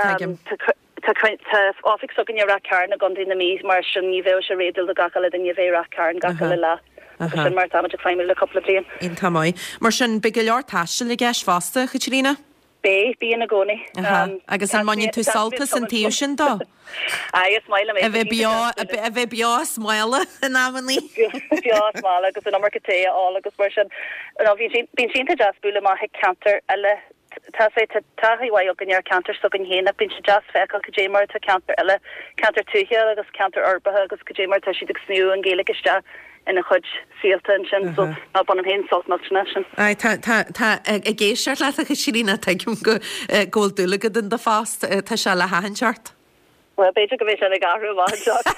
tá áfik so gin ra cairn a gondí na mí mar sin ní bhéh se rédal a gacha den bhéh ra cairn gacha le sin mar tá feimú le coppla blian. In tamáid mar sin be go leor taiste le gceis fásta chutína? Bé bí na gcónaí agus an mainin tú saltas an tíú sin dá? Is smaile mé a bheith beá smaile in amlí beá smála agus an ammarcaté á agus mar sin bín sínta jazzbúla má hiic cantar eile tá sé tahiíhha gan ar cantar so gan héna bin se jazz fe go démar tá cantar eile cantar túthe agus cantar orbathe agus go démar tá si sniú an Gaelic iste ina chud síalta an sin so ná ban an hen salt nation. Tá a géisiart le a chu sína teim go ggóilúlagad in de fást tá se le hahanseart. Well, beidir go bhéh se garú bhá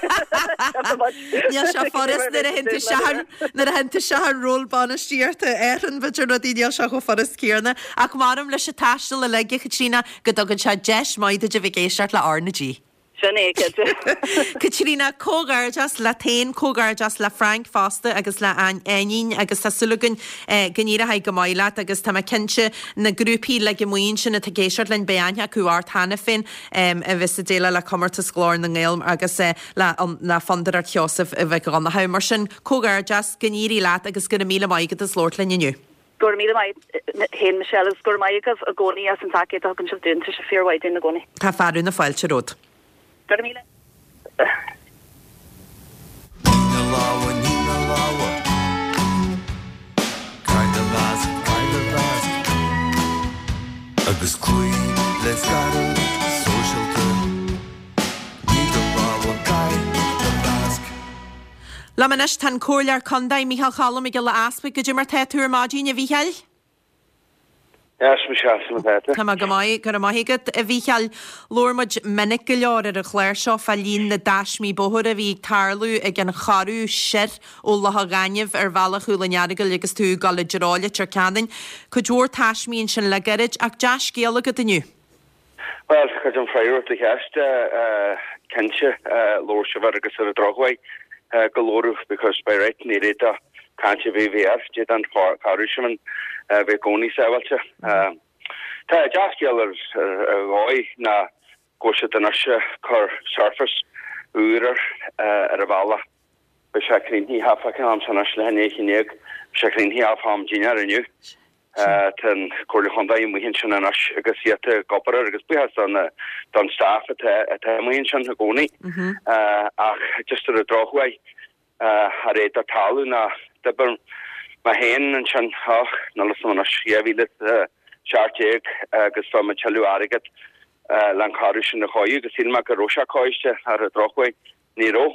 Ní se forras na a henta se rólbána stíirta an beidir na díal se go forras cíarna ach marm leis se taiiste le leige chutína go dogann se 10 maidide de bh géisiart le Arnadí. Catrina cógarjas le tain cógarjas le Frank Foster agus le ainin agus tá sulagan gníire ha go maiile agus tá cinse na grúpií le gomoín sin a géisiart len beaine cuaart hána fin a vis déile le commarta glár na ggéilm agus le fandar ar teosah a bheith gan na ha mar sin cógarjas gníí leat agus go míle maigad a slórt leniu. Gur mí mai hen Michelle is gur maigah a gcónaí as an take agan se dúnta se fearhaid in na gcónaí. Tá farú na fáilte ród. Nina láha Caiide las agus clí les gar socialta ní do láha caiide las. Lamanis tan cóir condaid Michael Challam go le aspa go dtí mar teúr mádíine a bhícheil? Tá go maiid gur maigad a bhícheall lormid minic go leir ar a chléir seo fa lín na dasmí bothir a bhí tarlú ag an charú sir ó letha gaineh ar bhela chuúlanearagail agus tú gal deráile tar ceannain chu dúir taismíonn sin le garid ach deas céala go daniu. Well, chud an freiúirt a cheiste cinse lór se bhar agus ar a droghhaid go lóruh because by right ní réta canse VVF dé an charúisiman bheith gcónaí saoilte. Tá jazzcéalar gáid na go se den se chur surface úrar ar a bhela Beshakrin hi half a am san lehannig Beshakrin hi half ham junior renew ten Corlehonda mu hin agus siete gopper agus bu has don staff at mu hin goni ach just a drochway har e dat talu na deber ma hen en chan ach na las vi Charteg agus from a chalu ariget Lankarish in the Hoy, the Silma Rosha Koiste, had a drogway, Nero,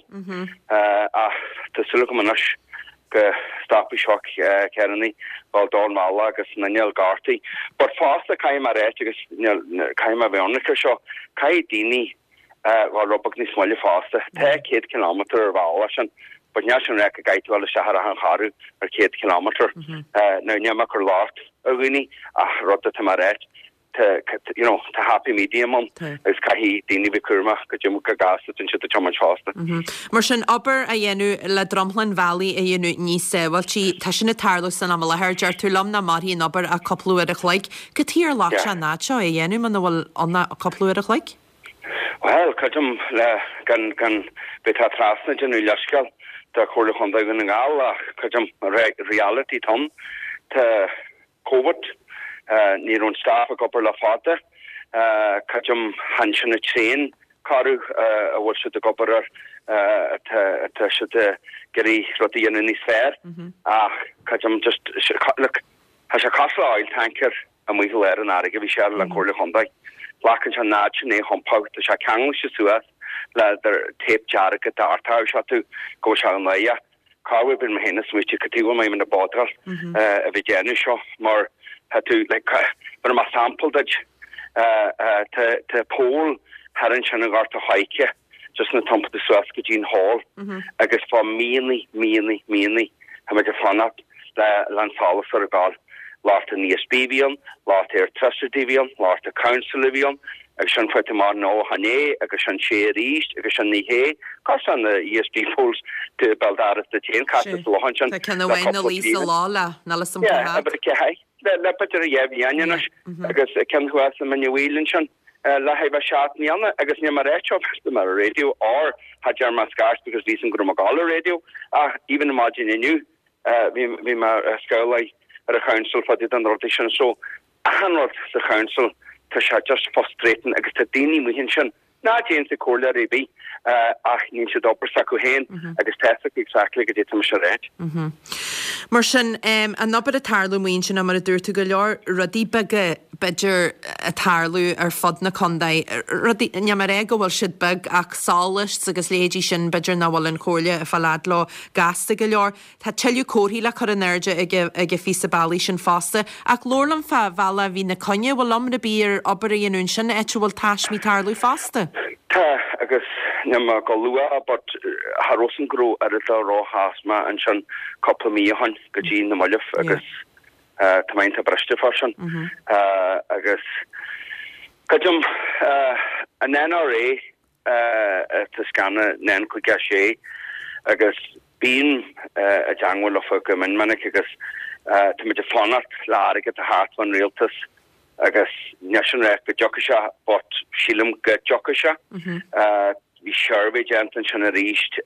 the Silicomanash, Stappy Shock, Kennedy, Baldon Malagas, Naniel Garty, but faster Kaima Retigus, Kaima Veonica Show, Kai Dini, or Robokni Smolly faster, 8 kilometer of Alashan, but National Reka Guy to Alashahara Haru, or 8 kilometer, now Yamakar Lot, Ugini, Rota Tamaret. To happy medium on is cahi dini vikurma kajimuka gas and shit the chumach faster. Marsin aber a yenu la Drumlin Valley a yenu ní sewalchi tashin tarlos an amala herjar tulam na mari in aber a couple of like katir lacha nacho a yenu man will on a couple of like. Well, kajum gan beta trasna jenu lashkal the Corlehonda gungal kajum reality ton to COVID. Near on staff a couple of father, Kajum Hanshan a chain, Karu, what should the copper should Gary Rotian in his fair. Kajum just look has a castle oil tanker and we will air an Ariga Vishal and Corlehonda. Black and Chanachin, Hompau, the Shakanglish to us, their tape jarrick at the Artau shot to go Shalmaya. Carwe been Mahanis, which you could do in the bottle, a Vigena show more. Had to like but my sample that to Paul hadn't Shanagar to hike just in the top of the Saskatoon Hall. I guess for mainly how much fun up the Lansala for a god lost in the ESB lost their trusted divion, lost the council divion. I shouldn't put them on no honey, I shouldn't share east, I shouldn't hay, cost on the ESB pools to build out of the chain castles the Hunchon. I can win the Lisa Lala, Nalisum. Yeah, but the Peter Yavianish, I guess I can go ask them in New Zealand. La have a shot me on I guess near my radio or had German scars because these in Grumagala radio. Even imagine you we my school like at a council for the audition. So I handled the council to just frustrating I guess the Dini Muhinshan. Not James the Corla Rebi, Ninja Dopper Sakuhain, I guess exactly get it to Masharet. Marsin, a number of Tarlu Winshin, I'm a dur to Galor, Radibaga, Badger, a Tarlu, or Fodna Condai, Radi Yamarego will should bug ac solish, Sagas Lady Shin, Badger Nawal and Corlia, if a ladlo, gas the Galor, Tachelu Corhi la Coronerja, a Gefisa Balishan Foster, ac Lorlam Fa Vala Vina Conya, will lumber beer, Obery and Unshan, Etual Tash me Tarlu Foster. I guess Nama Galua, but Harrosen grow at the raw hasma and Shan couple me hun, Gajin the Malif, I guess Tamainta Brashta fashion. I guess Kajum an NRA Toscana Nan Kugashe, I guess being a jangle of a Manmanic, I guess to make a fonat, Lara get the heart one realtus. I guess National Rec Jokisha, but Shilum get Jokisha. We survey Janton Shana reached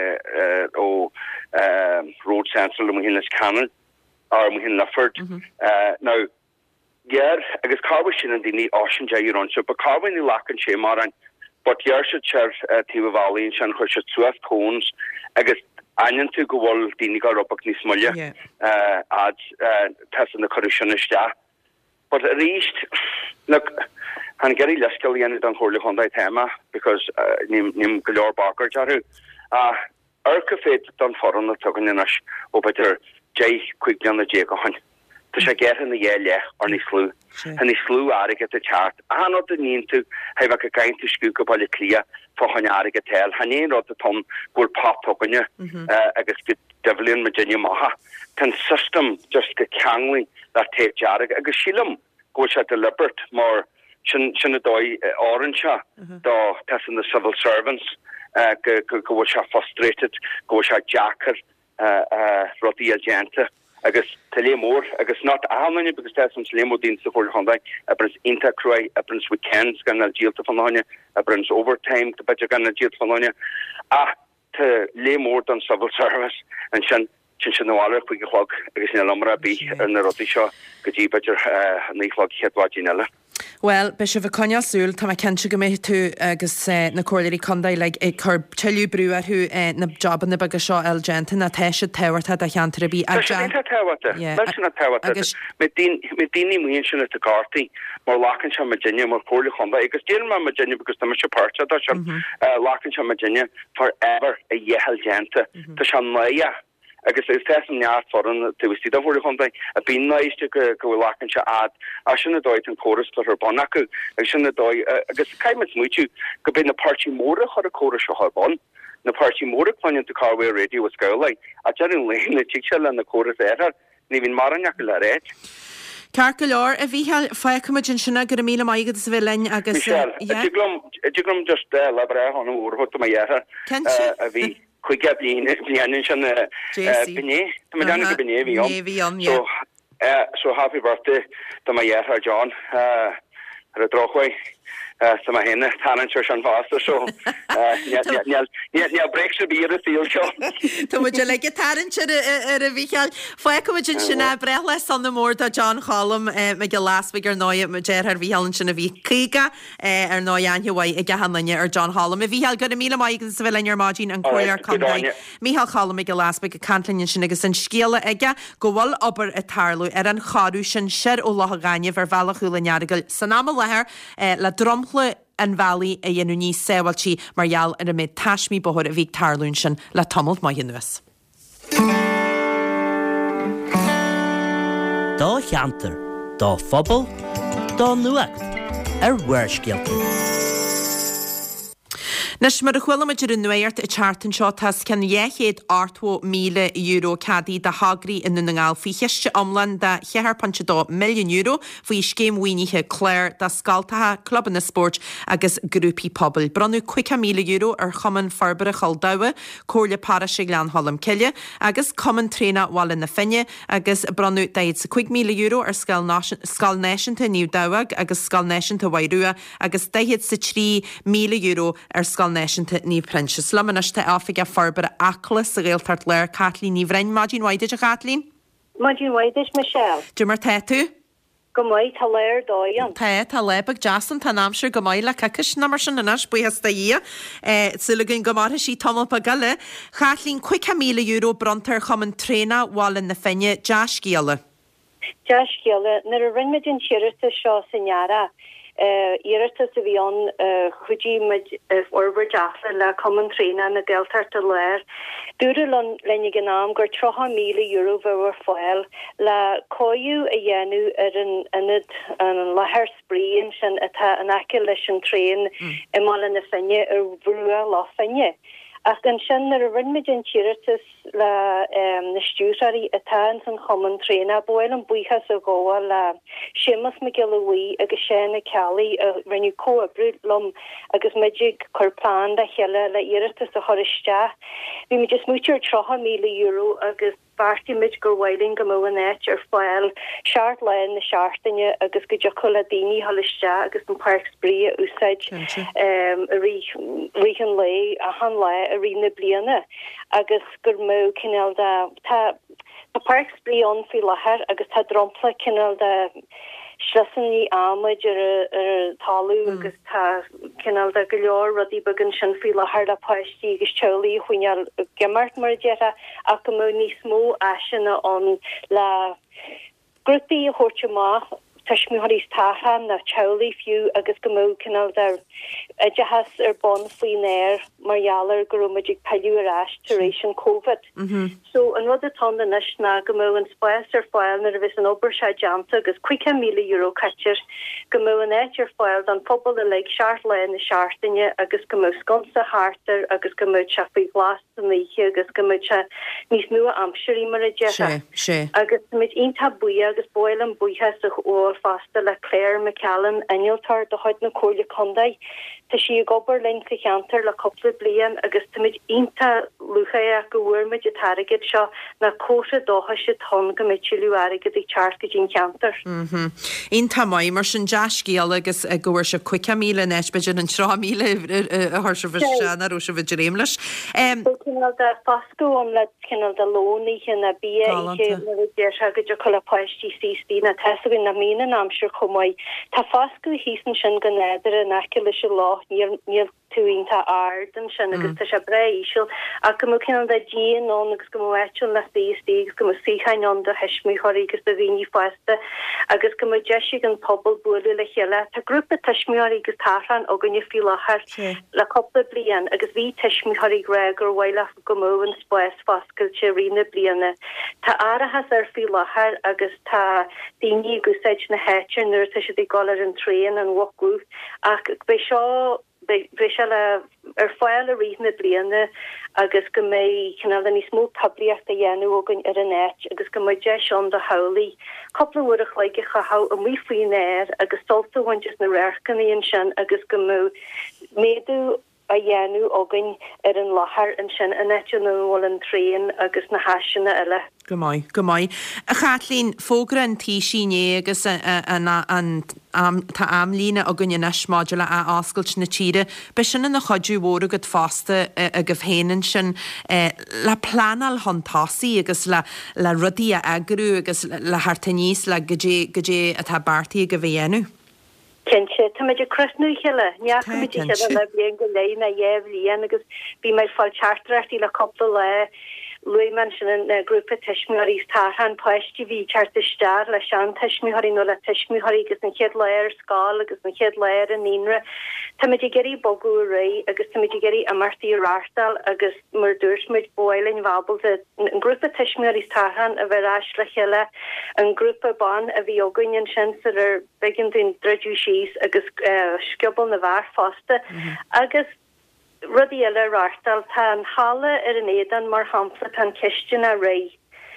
Road Central Muhinlas Cannon or Muhin Lufford. Now, yeah, I guess Carbon and the Ocean Jayron, so but Carbon the Lack and Shemaran, but Yersha Chair Tiva Valley and Shan Husha Swift Cones, I guess. Anyan to go all Diniga Robakni Smulya, adds Tessin the Corushanishta. But at least, look, and Gary Leskell ended on Corlehonda Tema because Nim Galore Barker Jaru. Urkafit done for on the Tuganash over there, Jay quickly on the Jacohan. To shall get in the yell, or he flew. And he flew Arik at the chart. I not the need to have a kind to scoop up all the clear for Hanarik at Tel. Hanin wrote the Tom will pop Toganya, I guess the Devlin Virginia Maha. Can system just the Kangly that take Jarik. I guess Shilum goes at the Lippert more Shinadoi Orange, though testing the civil servants, go frustrated, go Jacker, Roti Agenta. I guess tell you more. I guess not how many because there's some Slemo Dean to hold Honda. I brings intercroy, I brings weekends, can jail to Fanonia, I brings overtime to Bajagan jail to Fanonia. to lay more than civil service and sin nóáir chuig go chlog agus na lamra bí na rotí seo go dtí beidir ní chlog cheadháidí eile. Well, be se bh conealsúil tá cense go méid tú agus na cóirí condaid le ag chu teú brúarthú na joban na baga seo Elgenta na teise tehairta a cheantar bí na daoine muon sinna a gátaí mar lácan se Virginia mar cóirla chumba agus déan má Virginia agus tá se páirte tá sem lácan se Virginia forever a dhéhel Genta tá se naia agus is tesam neart foran tuistí da bhór chunta a bí naiste go lácan se ad a sinna dóid an choras le ar bon acu agus sinna dóid agus caiimid muitiú go bin na pártí móra chu a choras se bon na pártí móra plain to Carway Radio was scola a jerin lane na tíse le na choras éar ní hín mar anach le réit. Car go leor a bhí feicimid sinna gur míle maigad sa bhlein agus Duglam just le bre an úrhota mai éar a bhí chuige blianin sin binné go binné bhí so happy birthday to my year John ar a drochway sama henne talent an faster so breaks be a field show to would you like a talent ar a bhícheal foiicimid sinna brele san na mór a John Hallam me go lásvigur nóid me déir ar bhíhallan sinna bhí cíga ar nó anhhaid ag gahanne ar John Hallam a bhíheal go míle maigan sa bhfuil ar mágin an choir condaid Míhall Hallam me go láspa a cantlinn sin agus an scéala aige go bhfuil obair a tarlú ar an chaú sin sir ó lethgaine ar bhealach chuúla nearagail san ná lethir le dromchla an bhelaí a dhéanú níos saoiltí margheall ar a méid taismí bothir a bhí tarlún sin le tomult mai nuas. Dá cheantar, dá phobal, dá nuacht ar bhuairscialta. Nes mar a chhuilamid ar nuairt a chartan seo tas cen €100,000 cadí de hagraí in nunagáil fí cheiste omlan de €100 milliún faoi scéim winíthe Claire de scaltathe club na sport agus grúpi pobl. Branu €200,000 ar choman farbar a chaldawe, cóirle para sig lean hallam ciile, agus common tréna wallin na finne, agus branu daid sa €200,000 ar scal nationta New Dawag, agus scal nationta Wairua, agus daid sa €3,000 ar scal nationta ní Princess. Lamanasta áfige farbar aclas a réaltart leir Kathleen ní bhrein Mágin Waidis a Kathleen? Mágin Waidis Michelle. Dúmar tú? Go mai tá léir dóian. Tá lebag jasan tá námsir go mai le cacas namar sin inas buhas da í sulagin go mar sí tomul pa galle. Kathleen €200,000 brontar choman tréna wallin na finne Jascéala. Jascéala nar a rinmidin siirta seo sinjara. Iirta sa bhíon chudí mid orbar deafla le common tréna na Gaeltart a léir. Dúra lenne gnáam gur €300,000 bhar foiil le cóú a dhéanú ar an lethir spríon sin atá an aice leis an tréin I mála na finne ar bhrua lá finne. Ach gan sin ar a rinmidin tíirtas le na stúsarí atá an common tréna bhil an buchas a ggóa le Seamus McGilloway agus Shana Kelly a rinne có a brúd lom agus midig corplán de heile le iirtas a choriste. Bhí me just mútear €300,000 agus Barty mid gur bhailing go mó net ar fáil seart lein na seaartainine agus go deochol a daoine halliste agus an Park Spree a úsáid a rihan lei a han le a ri na bliana agus gur mó cinál tá Park Spree an fi lethir agus tá drompla cinál de Schlessen áid ar talú agus tá cinál de go leor rodí bagan sin fi lethir le páistí agus teolaí chuineal gemart mar deara ach go mó níos mó eisina an le grúpaí a chóirte má tuismiúthaí tatha na teolaí fiú agus go mó cinál de dehas ar bon faoin air margheallar go roimeigh peiliú ar éis an COVID. So an rud atá na nisna go mó an spáis ar fáil na a bhís an obair se jamanta agus €200,000 catir go mó an éit ar fáil an pobl a le seart le na seaartainine agus go mó sconsa hátar agus go mó se faoi glas méiche agus go mó se níos nua amseí mar a decha. Agus mit onanta buí agus bóil an buíthe ó bhfuil fasta le Claire McCallan aniltar do chuid na cóla condai. Tá si gobar lein go cheantar le coppla blian agus tuid inta lucha go bhfuirmid atarigid seo na cóta dóha se ton go mitú aigid ag teart go dín cheantar. Ínta mai mar sin deascíal agus gohfuir se 5 míle neisbeidir an 3 míle a se bhna ú se bh réimles. Cinnal de fasco an le cinnal de lóní na bí dé se go chola poisttí síí na tein na mína amsir chomáid. Tá fasco hísan sin go néidir an aice se lá níl túínta ardan sin agus tá se breisiil a go cinnal de dían agus go weil na síí go síchain an de heismú choígus a víní foiiste agus go deisi an pobl buú le chéile. Tá grúpa teismiúígus táran a gonne fi lechar le coppla blian agus bhí teismiúí gregur bhile go mó an spáis fascail se rina bliana. Tá áhas ar fi lechar agus tá daoine goúsáid na héitir nuair tá si d galar an tréan an waú ach be seo be se le ar fáil a rina bliana agus go mé cinál ní smó tabliacht a dhéanú agan ar an éit agus go mé de seán de halaí. Coplaúach leige chaá a mí faoin éir agus soltahain just na réircaníon sin agus go mó méadú a dhéanú agan ar an lethar an sin a netú bhil an tréan agus na haisina eile. Go maiid. A chatlín fógra an tí síné agus tá amlína a gunne neismáidula a ascailt na tíre, be sinna na chodú hóra go fásta a go bhhéanaan sin le planal hantásaí agus le rudaí a agrú agus le hartaníos le godé atá bartaí go bhéanú. Kense tá meidir crusnú heile neachid le blion go lei na dhéh líon agus bhí méid fáil chartraí le coppla le Luiman sin na grúpa teismiúí táhan poisttí bhí chartiste le sean teismiúí nó le teismiúí agus na chéad léir scáil agus na chéad léir an níre. Tá meidir geirí bogú ré agus tá meidir geirí a martaí rástal agus mar dúirsmuid bóilin bhabal an grúpa teismiúí táhan a bheitráis le chéile an grúpa ban a bhí ógainn sin ar begin dún dreidú síos agus sciobal na bhar fásta agus rudí eile rástal tá an hála ar an éan mar hampla tan ceistin a ré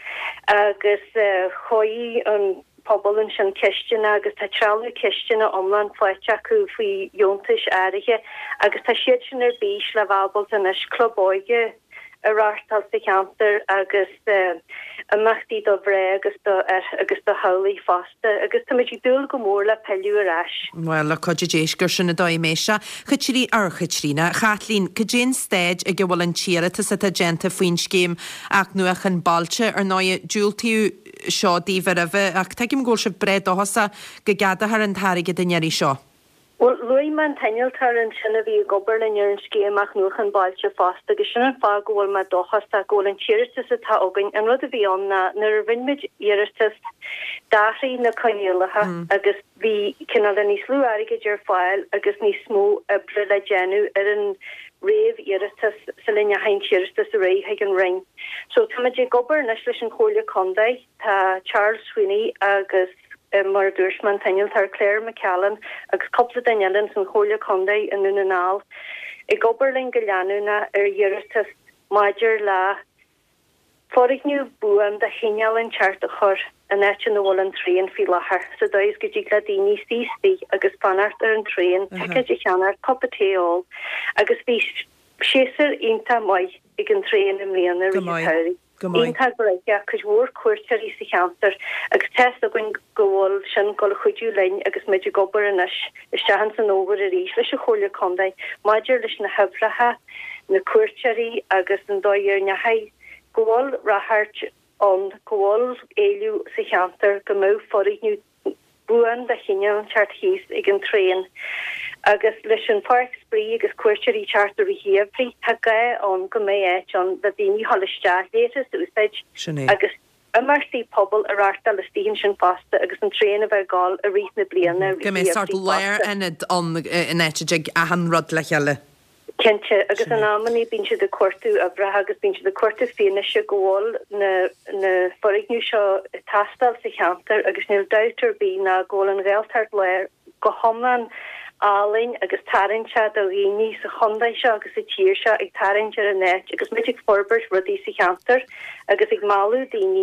agus choí an pobl sin ceistin agus tá trálú ceistina omlan foiite acu faoi jóntais áirithe agus tá siad sin ar bís le bhabal an is clubóige a rástal sa cheantar agus amachtaí do bhré agus do halaí fásta agus tá muid dúil go mór le peiliú arás. Well le codidéis gur sinna dó méise chutí architrína chatlín codén stéid a go bhfuil an tíireta sa a genta faoin scéim ach nuach an balte ar 9 dúiltíú seo díomhar a bheith ach teigim ggóil se bred dohasa go gadathar an táige danéirí seo. Well, Luiman teniltar an sinna bhí gobar le ar an scéamach nuach an bailte fásta agus sin an fá gohfuil me dochas a ggóil an tíirtas atá againn an rud a bhí anna nar bhinmid iiritas dáthraí na coinealacha agus bhí cinál a níos lú aige ar fáil agus níos smó a bre le genú ar an réamh iiritas sa linne hain tíirtas a ré ag an ring. So táidir gobar nes leis an chóla condai tá Charles Sweeney agus mar dúirsman tenil tar Claire McCallan agus coppla daelen san chóla condai an nunaál. I goberling go leanúna ar dheiritas maidir le forigniú buam de chinealin chart a chur an etin na bhil an tréan fi lethar, so dais go dtí le daoine síí agus fanart ar an tréan take cheanart coppatéol agus bhí séar ionta mai ag an tréan im líana ri. Ínta breige chus bhór cuairteí sa cheantar agus test a gin gohil sin go chuidú lein agus méidir gobar inis is tehan san óhar a rís leis a chola condai, maidir leis na hebrathe na cuairteí agus an dóir na haid gohil rathart an gohil éiliú sa cheantar go mó forigniú buan de chineal chart híos ag an tréan. Agus leis an park sprí agus cuairteí chartar i hiabhrí tá ga an go mé éit an de daoine hallisteach létas úsáid agus martí pobl a ráta le stíhinn sin fasta agus an tréan a bheith gáil a rí na bliana. Go mé sort léir inad an éiteigh a an rud le cheile. Kente agus an ammaní bín si de cuartú a bra agus bín si de cuartú féine se ggóil na forigniú seo tastal sa cheantar agus níl dautar bí na ggóil an réaltart léir go homlan álainn agus tarintse do rií sa chondaid seo agus i tíir seo ag tarintse a net agus mit ag forbert rudí sa cheantar agus ag máú daoine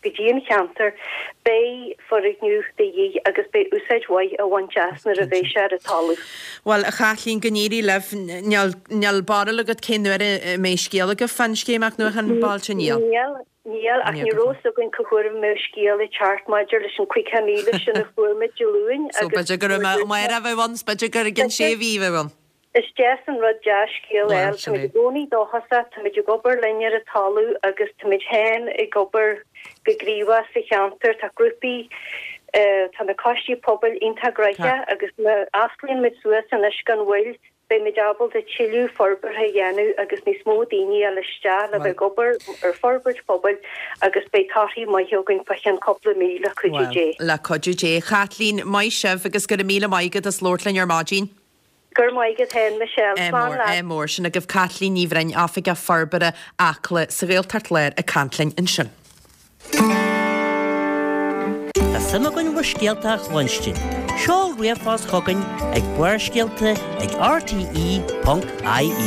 gydíon chanter bei for nu de agus bei úsáid wai a one jazz na a bhéise a talú. Well a chalín gníí leh neall bar agad cinúir mé scéala go fan scéach nu an ballte níl. Níl ach ní rós a gon cohuiir mé scéal i chartmaidir leis an cuiic míle sin na fuórmid deúin. So beidir gur mai a bhhain beidir gur gin sé bhíhhan. Is jazz an rud jazz scéal el tá gcóí dóchasa tá mid gobar linne a talú agus tá mid hen i gobar gogríha sa cheantar tá grúpi tá na cosí pobl integraithe agus na asclíonn mid suas an leis gan bhfuil bei midabal de chiú forbar ha dhéanú agus ní smó daoine a leiste a bheith gobar ar forbert pobl agus bei taí mai heogann fachan coppla míle chuidiré. Le chuidiré chalín mai sibh agus go míle maigad as Lordlainn ar Mágin. Gur maigad hen Michelle mór sin a goh Caitlín níomhrein áfik a farbara acla sa réal tartléir a Cantlainn in sin. Tá sama gon bhar scéalteach lunchtin. Seol riamhás chogann ag buair scéalta ag rte.ie.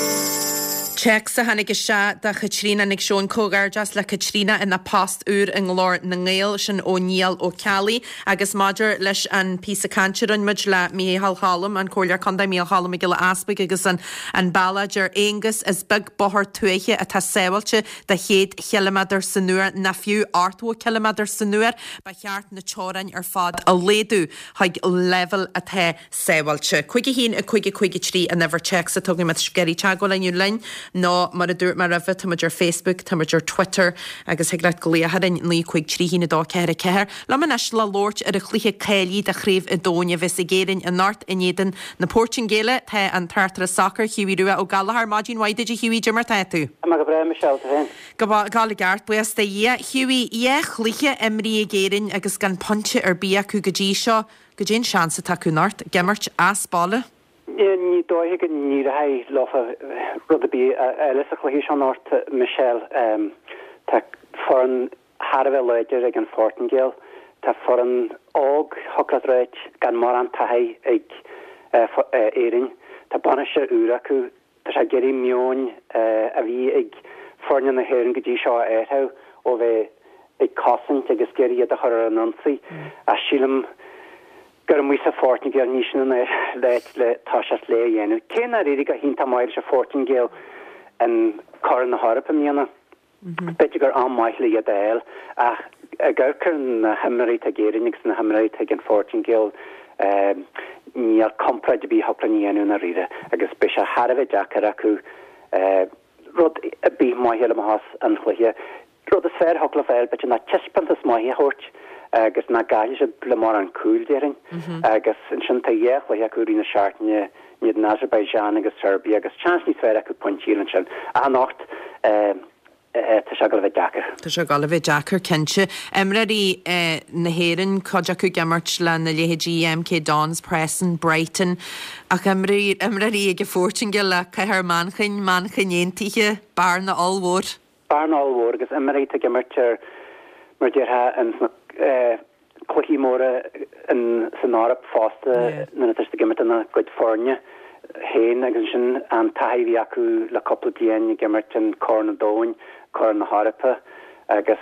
Check sa hannig is se de Catrína nig Seán Cógar jas le Catrína in na past úr in glór na ngéil sin ó níal ó Cali agus Maidir leis an písa cantirun muid le míhall hallam an cóir condá míhall hallam i gile aspaig agus an ballager Angus is big bohar tuaiche a tá sewailte de 100 kilometr san nuair na fiú 8 kilometr san nuair ba cheart na teorainn ar fad a léadú haig level a the sewailte. Cuige hín a cuige trí a never check sa tugin mit sgeri teagol lein lein nó mar a dúirt mar rafah tamidir Facebook, tamidir Twitter agus heaglaid goléharin lí chuig trí hína dá ceir a ceir. Laman eis le Lord ar a chluiche céilí de chríomh i dóine vis i géirin in nart in éan na Portingéile the an tartar a soccer hiúí ruúa ó galahar Mágin waide hiúí Jimmer tú. Am go bre Michelle hen. Gála gart buas de hiúí chluiche imrí i géirin agus gan ponte ar bí acu go dtí seo go dén seansa taú nart gemmert asbále. Ní dóigh ní ha lofa rudabí leis a chluhí an ort Michelle tá for an Harbh leidir ag an Fortingale tá for an ág holadréit gan mar an taí ag éing tá banise úra acu tá sé geirí mion a bhí ag forne na héann go dtí seo éthe ó bheith ag cosint agus geirí a chur an ansaí a sílam gur mu a Fortingale níos leit le táisias le dhéanú. Cé a ridig a hinnta maiid se Fortingale an car na Harpa míana. Beidir gur an maiithla iad éil ach a ggurcur na himmaréit a géirinnig na himmaréit ag an Fortingale níl compra de bí hopla níanú na riide agus be a Harbh Jackar acu rud a bí maithile has an chluiche. Rud a sfr hopla féil beidir na tispanta maithí hort agus na gaile se le mar an cúldéing agus an sin tahéch le acu rína seaartne níiad na Azerbaijan agus Serbia agus chans ní sfr acu pointílan sin a nacht tá se go bheith Jackar. Tá se go bheith Jackar cinse imraí na héann coide acu gemmart le na léhéG MK Dons Preston Brighton ach imraí ag Fortingale le caiir manchanéontaithe bar na allhór. Bar na allhór agus imraí a gemmartir mar deartha an chluí móra an san árap fásta na tuiste gimmert na goid fórne héin agus sin an taihí acu le coppla díana gimmert an cór na dóin, cór na Harpa agus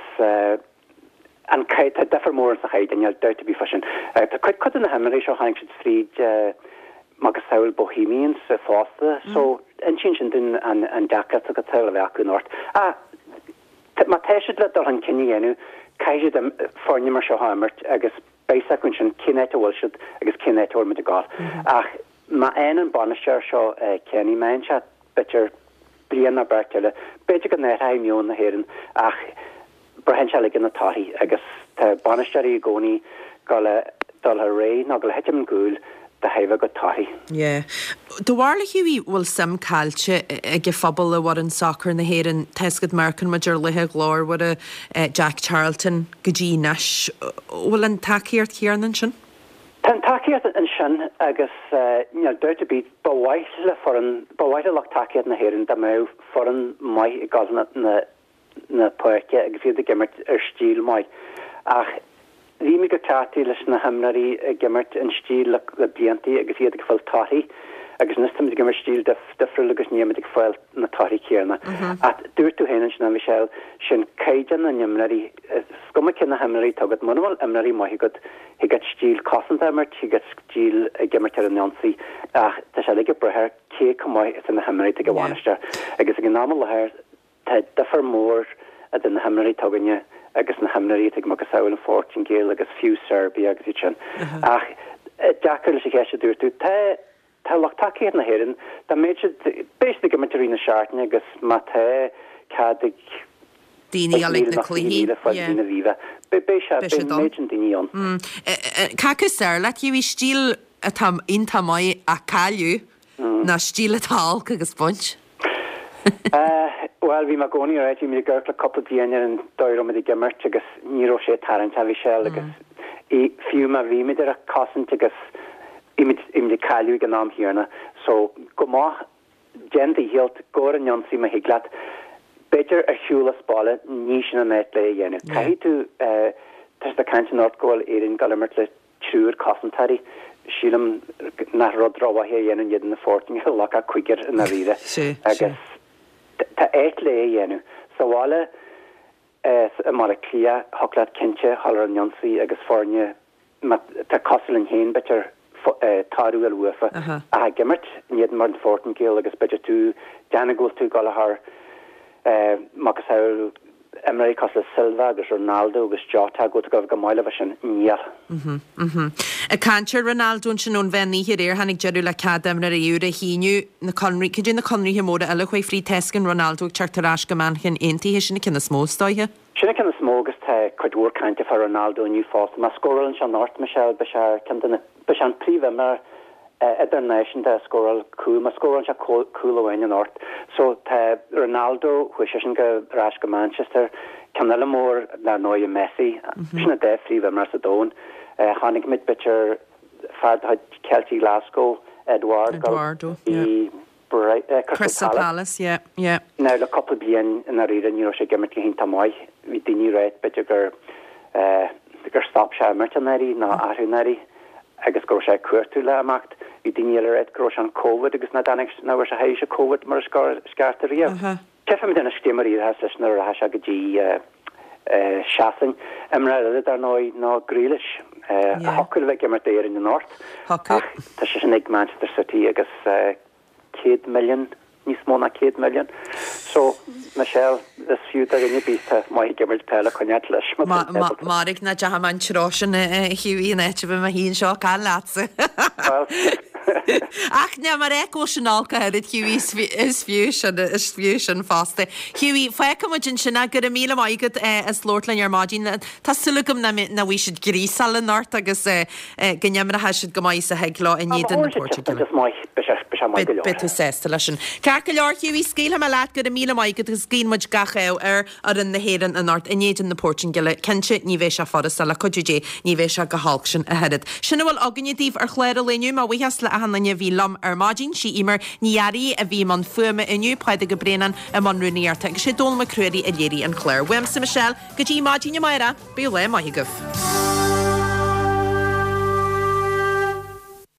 an cait a defar mór sa chaid an deir to bí fashion. Tá chuid cud na himmarí seo haing siad fríd magus saoil Bohemians fásta, so an sin dun an Jackar a go saoil a bheith acu nort. Ma teisiid le dul an cinine dhéanú caiisiid fórne mar seo hammert agus béisaún sin cinnéit bhilisiid agus cinnéitúir me gáil. Ach má an banisteir seo Kenny main se bitir blian na berteile, beidir go net haimiún na héan ach brehen se le gin na taí agus tá banisteirí gcónaí go le dul a ré ná go le heitim an gúil de haimh go taí. Dohharla hiúí bhfuil sam caiilte ag fphobal a bhar an soccer na héan teiscad Mercan maidir lethe glór war a Jack Charlton go dtí neis bhfuil an takeíart chéarnan sin? Tá takeíart an sin agus dúirt a bíd bhhaile lech takeíart na héan de mé for an mai i galna na poirce agus iad a gimmert ar stíl mai ach Bhí go ceartí leis na himnaí gimmert an stíl le blianttí agus iad go bhfuil taí agus nystum di gymryd stíl dyffrwyl agus niamadig ffael na tori cierna. At dŵr tu hyn yn Michelle, sy'n caidan yn ymnari, sgwma cyn na hymnari togad, mwynhol ymnari mo higad stíl cosant ymert, higad stíl gymryd ar y nionsi, a da siad ag bryher ce cymoi yn na hymnari tig awanistar. Agus ag yn aml laher, ta dyffr môr a dyn na hymnari togan agus na hymnari tig mag asawl yn Fortin Gael agus Few Serbia agus ichan. Ach, Jackal is eisiau dŵr tu, ta lochtaki na herin, da meid basically gymryd ar un y siartni agus ma ta cadig Dini alig na clihi. Dina viva. Beisha meid yn dini on. Cacus sir, let you stíl inta mai a calju na stíl at all agus bunch. Wel, fi ma goni o'r mi gyrgla couple dianir yn doir o mynd I gymryd agus niro sé tarant a fi siel agus I fiw ma fi mynd ar a cosant agus I mynd calju gan am hirna. So, go ma gendi hilt gor yn jonsi ma higlat beter a siúla spála níos na net le dhéanú. Cai tú tas da cant Nordgóil éirin galimert le trúr cosantari sílam na rodráha hé dhéanú iad na Fortin Gael lacha cuigar na rire. Agus ta éit le dhéanú. So wala mar a clia hoglat kintse hallar an jonsi agus forne ta coslin hén beter tarú el wufa. A gimmert iad mar an Fortin Gael agus beter tú janagul tú galahar Marcus Howell, Emery Costa Silva, agus Ronaldo, agus Jota, go to go gamoile fashion niar. A cancer Ronaldo yn sy'n o'n fenni hir hannig jerw la cadam na reúra híniu na Conry, cydyn na Conry hymóra ala chwe ffri tesgyn Ronaldo chartarash gaman hyn enti hysyn cyn y smó stoi he? Sy'n cyn y smó gus te cwydwr caint for Ronaldo yn yw ffos. Mae sgorol yn sian Nort, Michelle, bysian prif yma Nation da scoral cool, ma scoral cha cool away in North. So Ronaldo, which is in Rashka Manchester, Canela Moore, na Noya Messi, Shina De Free Macedon, Hanig mit Bitcher, Fad Kelty Glasgow, Eduardo, Crystal Palace, yeah. Now the couple bien in a reader, you know, she gave me to hint amoy, we didn't read, but you stop Mertonary, na Arunary. Agus go sé cuairtú le amacht I diniile réid gro an COVID agus na danig na war se hééis se COVID mar scarta riamh. Cefa denna stimmarí has leis na has a gotí seasan ra ar ná grílis hocuil bheith mar déir in the North. Tá sé an ag Manchester City agus 100 million níos mó na 100 million. So Michelle, this few that in bita mai gymryd pela coniat leis. Marig na jahaman chrosin hiwi net be ma hin seo can latse. Ach ne mar eco sin alca herid hiwi is fusion faste. Hiwi feicamujin sin a gyda mila maigad as lortlan ar magin ta sulugum na we should grisal in North agus gnyamra hashid gomais a heglo in yid in the Portugal. Bitu sesta lesin. Carcalor hiwi scale ma lat gyda mila maigad agus gyn much gachew ar in the heran in North in yid in the Portugal kenche ni vesha forest la kojuje ni vesha gahalkshin a herid. Shinawal ognidif ar chlera leniu ma we has a hanna vi lam ar magin si imer niari a vi man fume inu paide gebrenan a man runiarta sé dol ma crueri a léri an Claire. Wemsa Michelle, gaji magin maira, be le maiguf.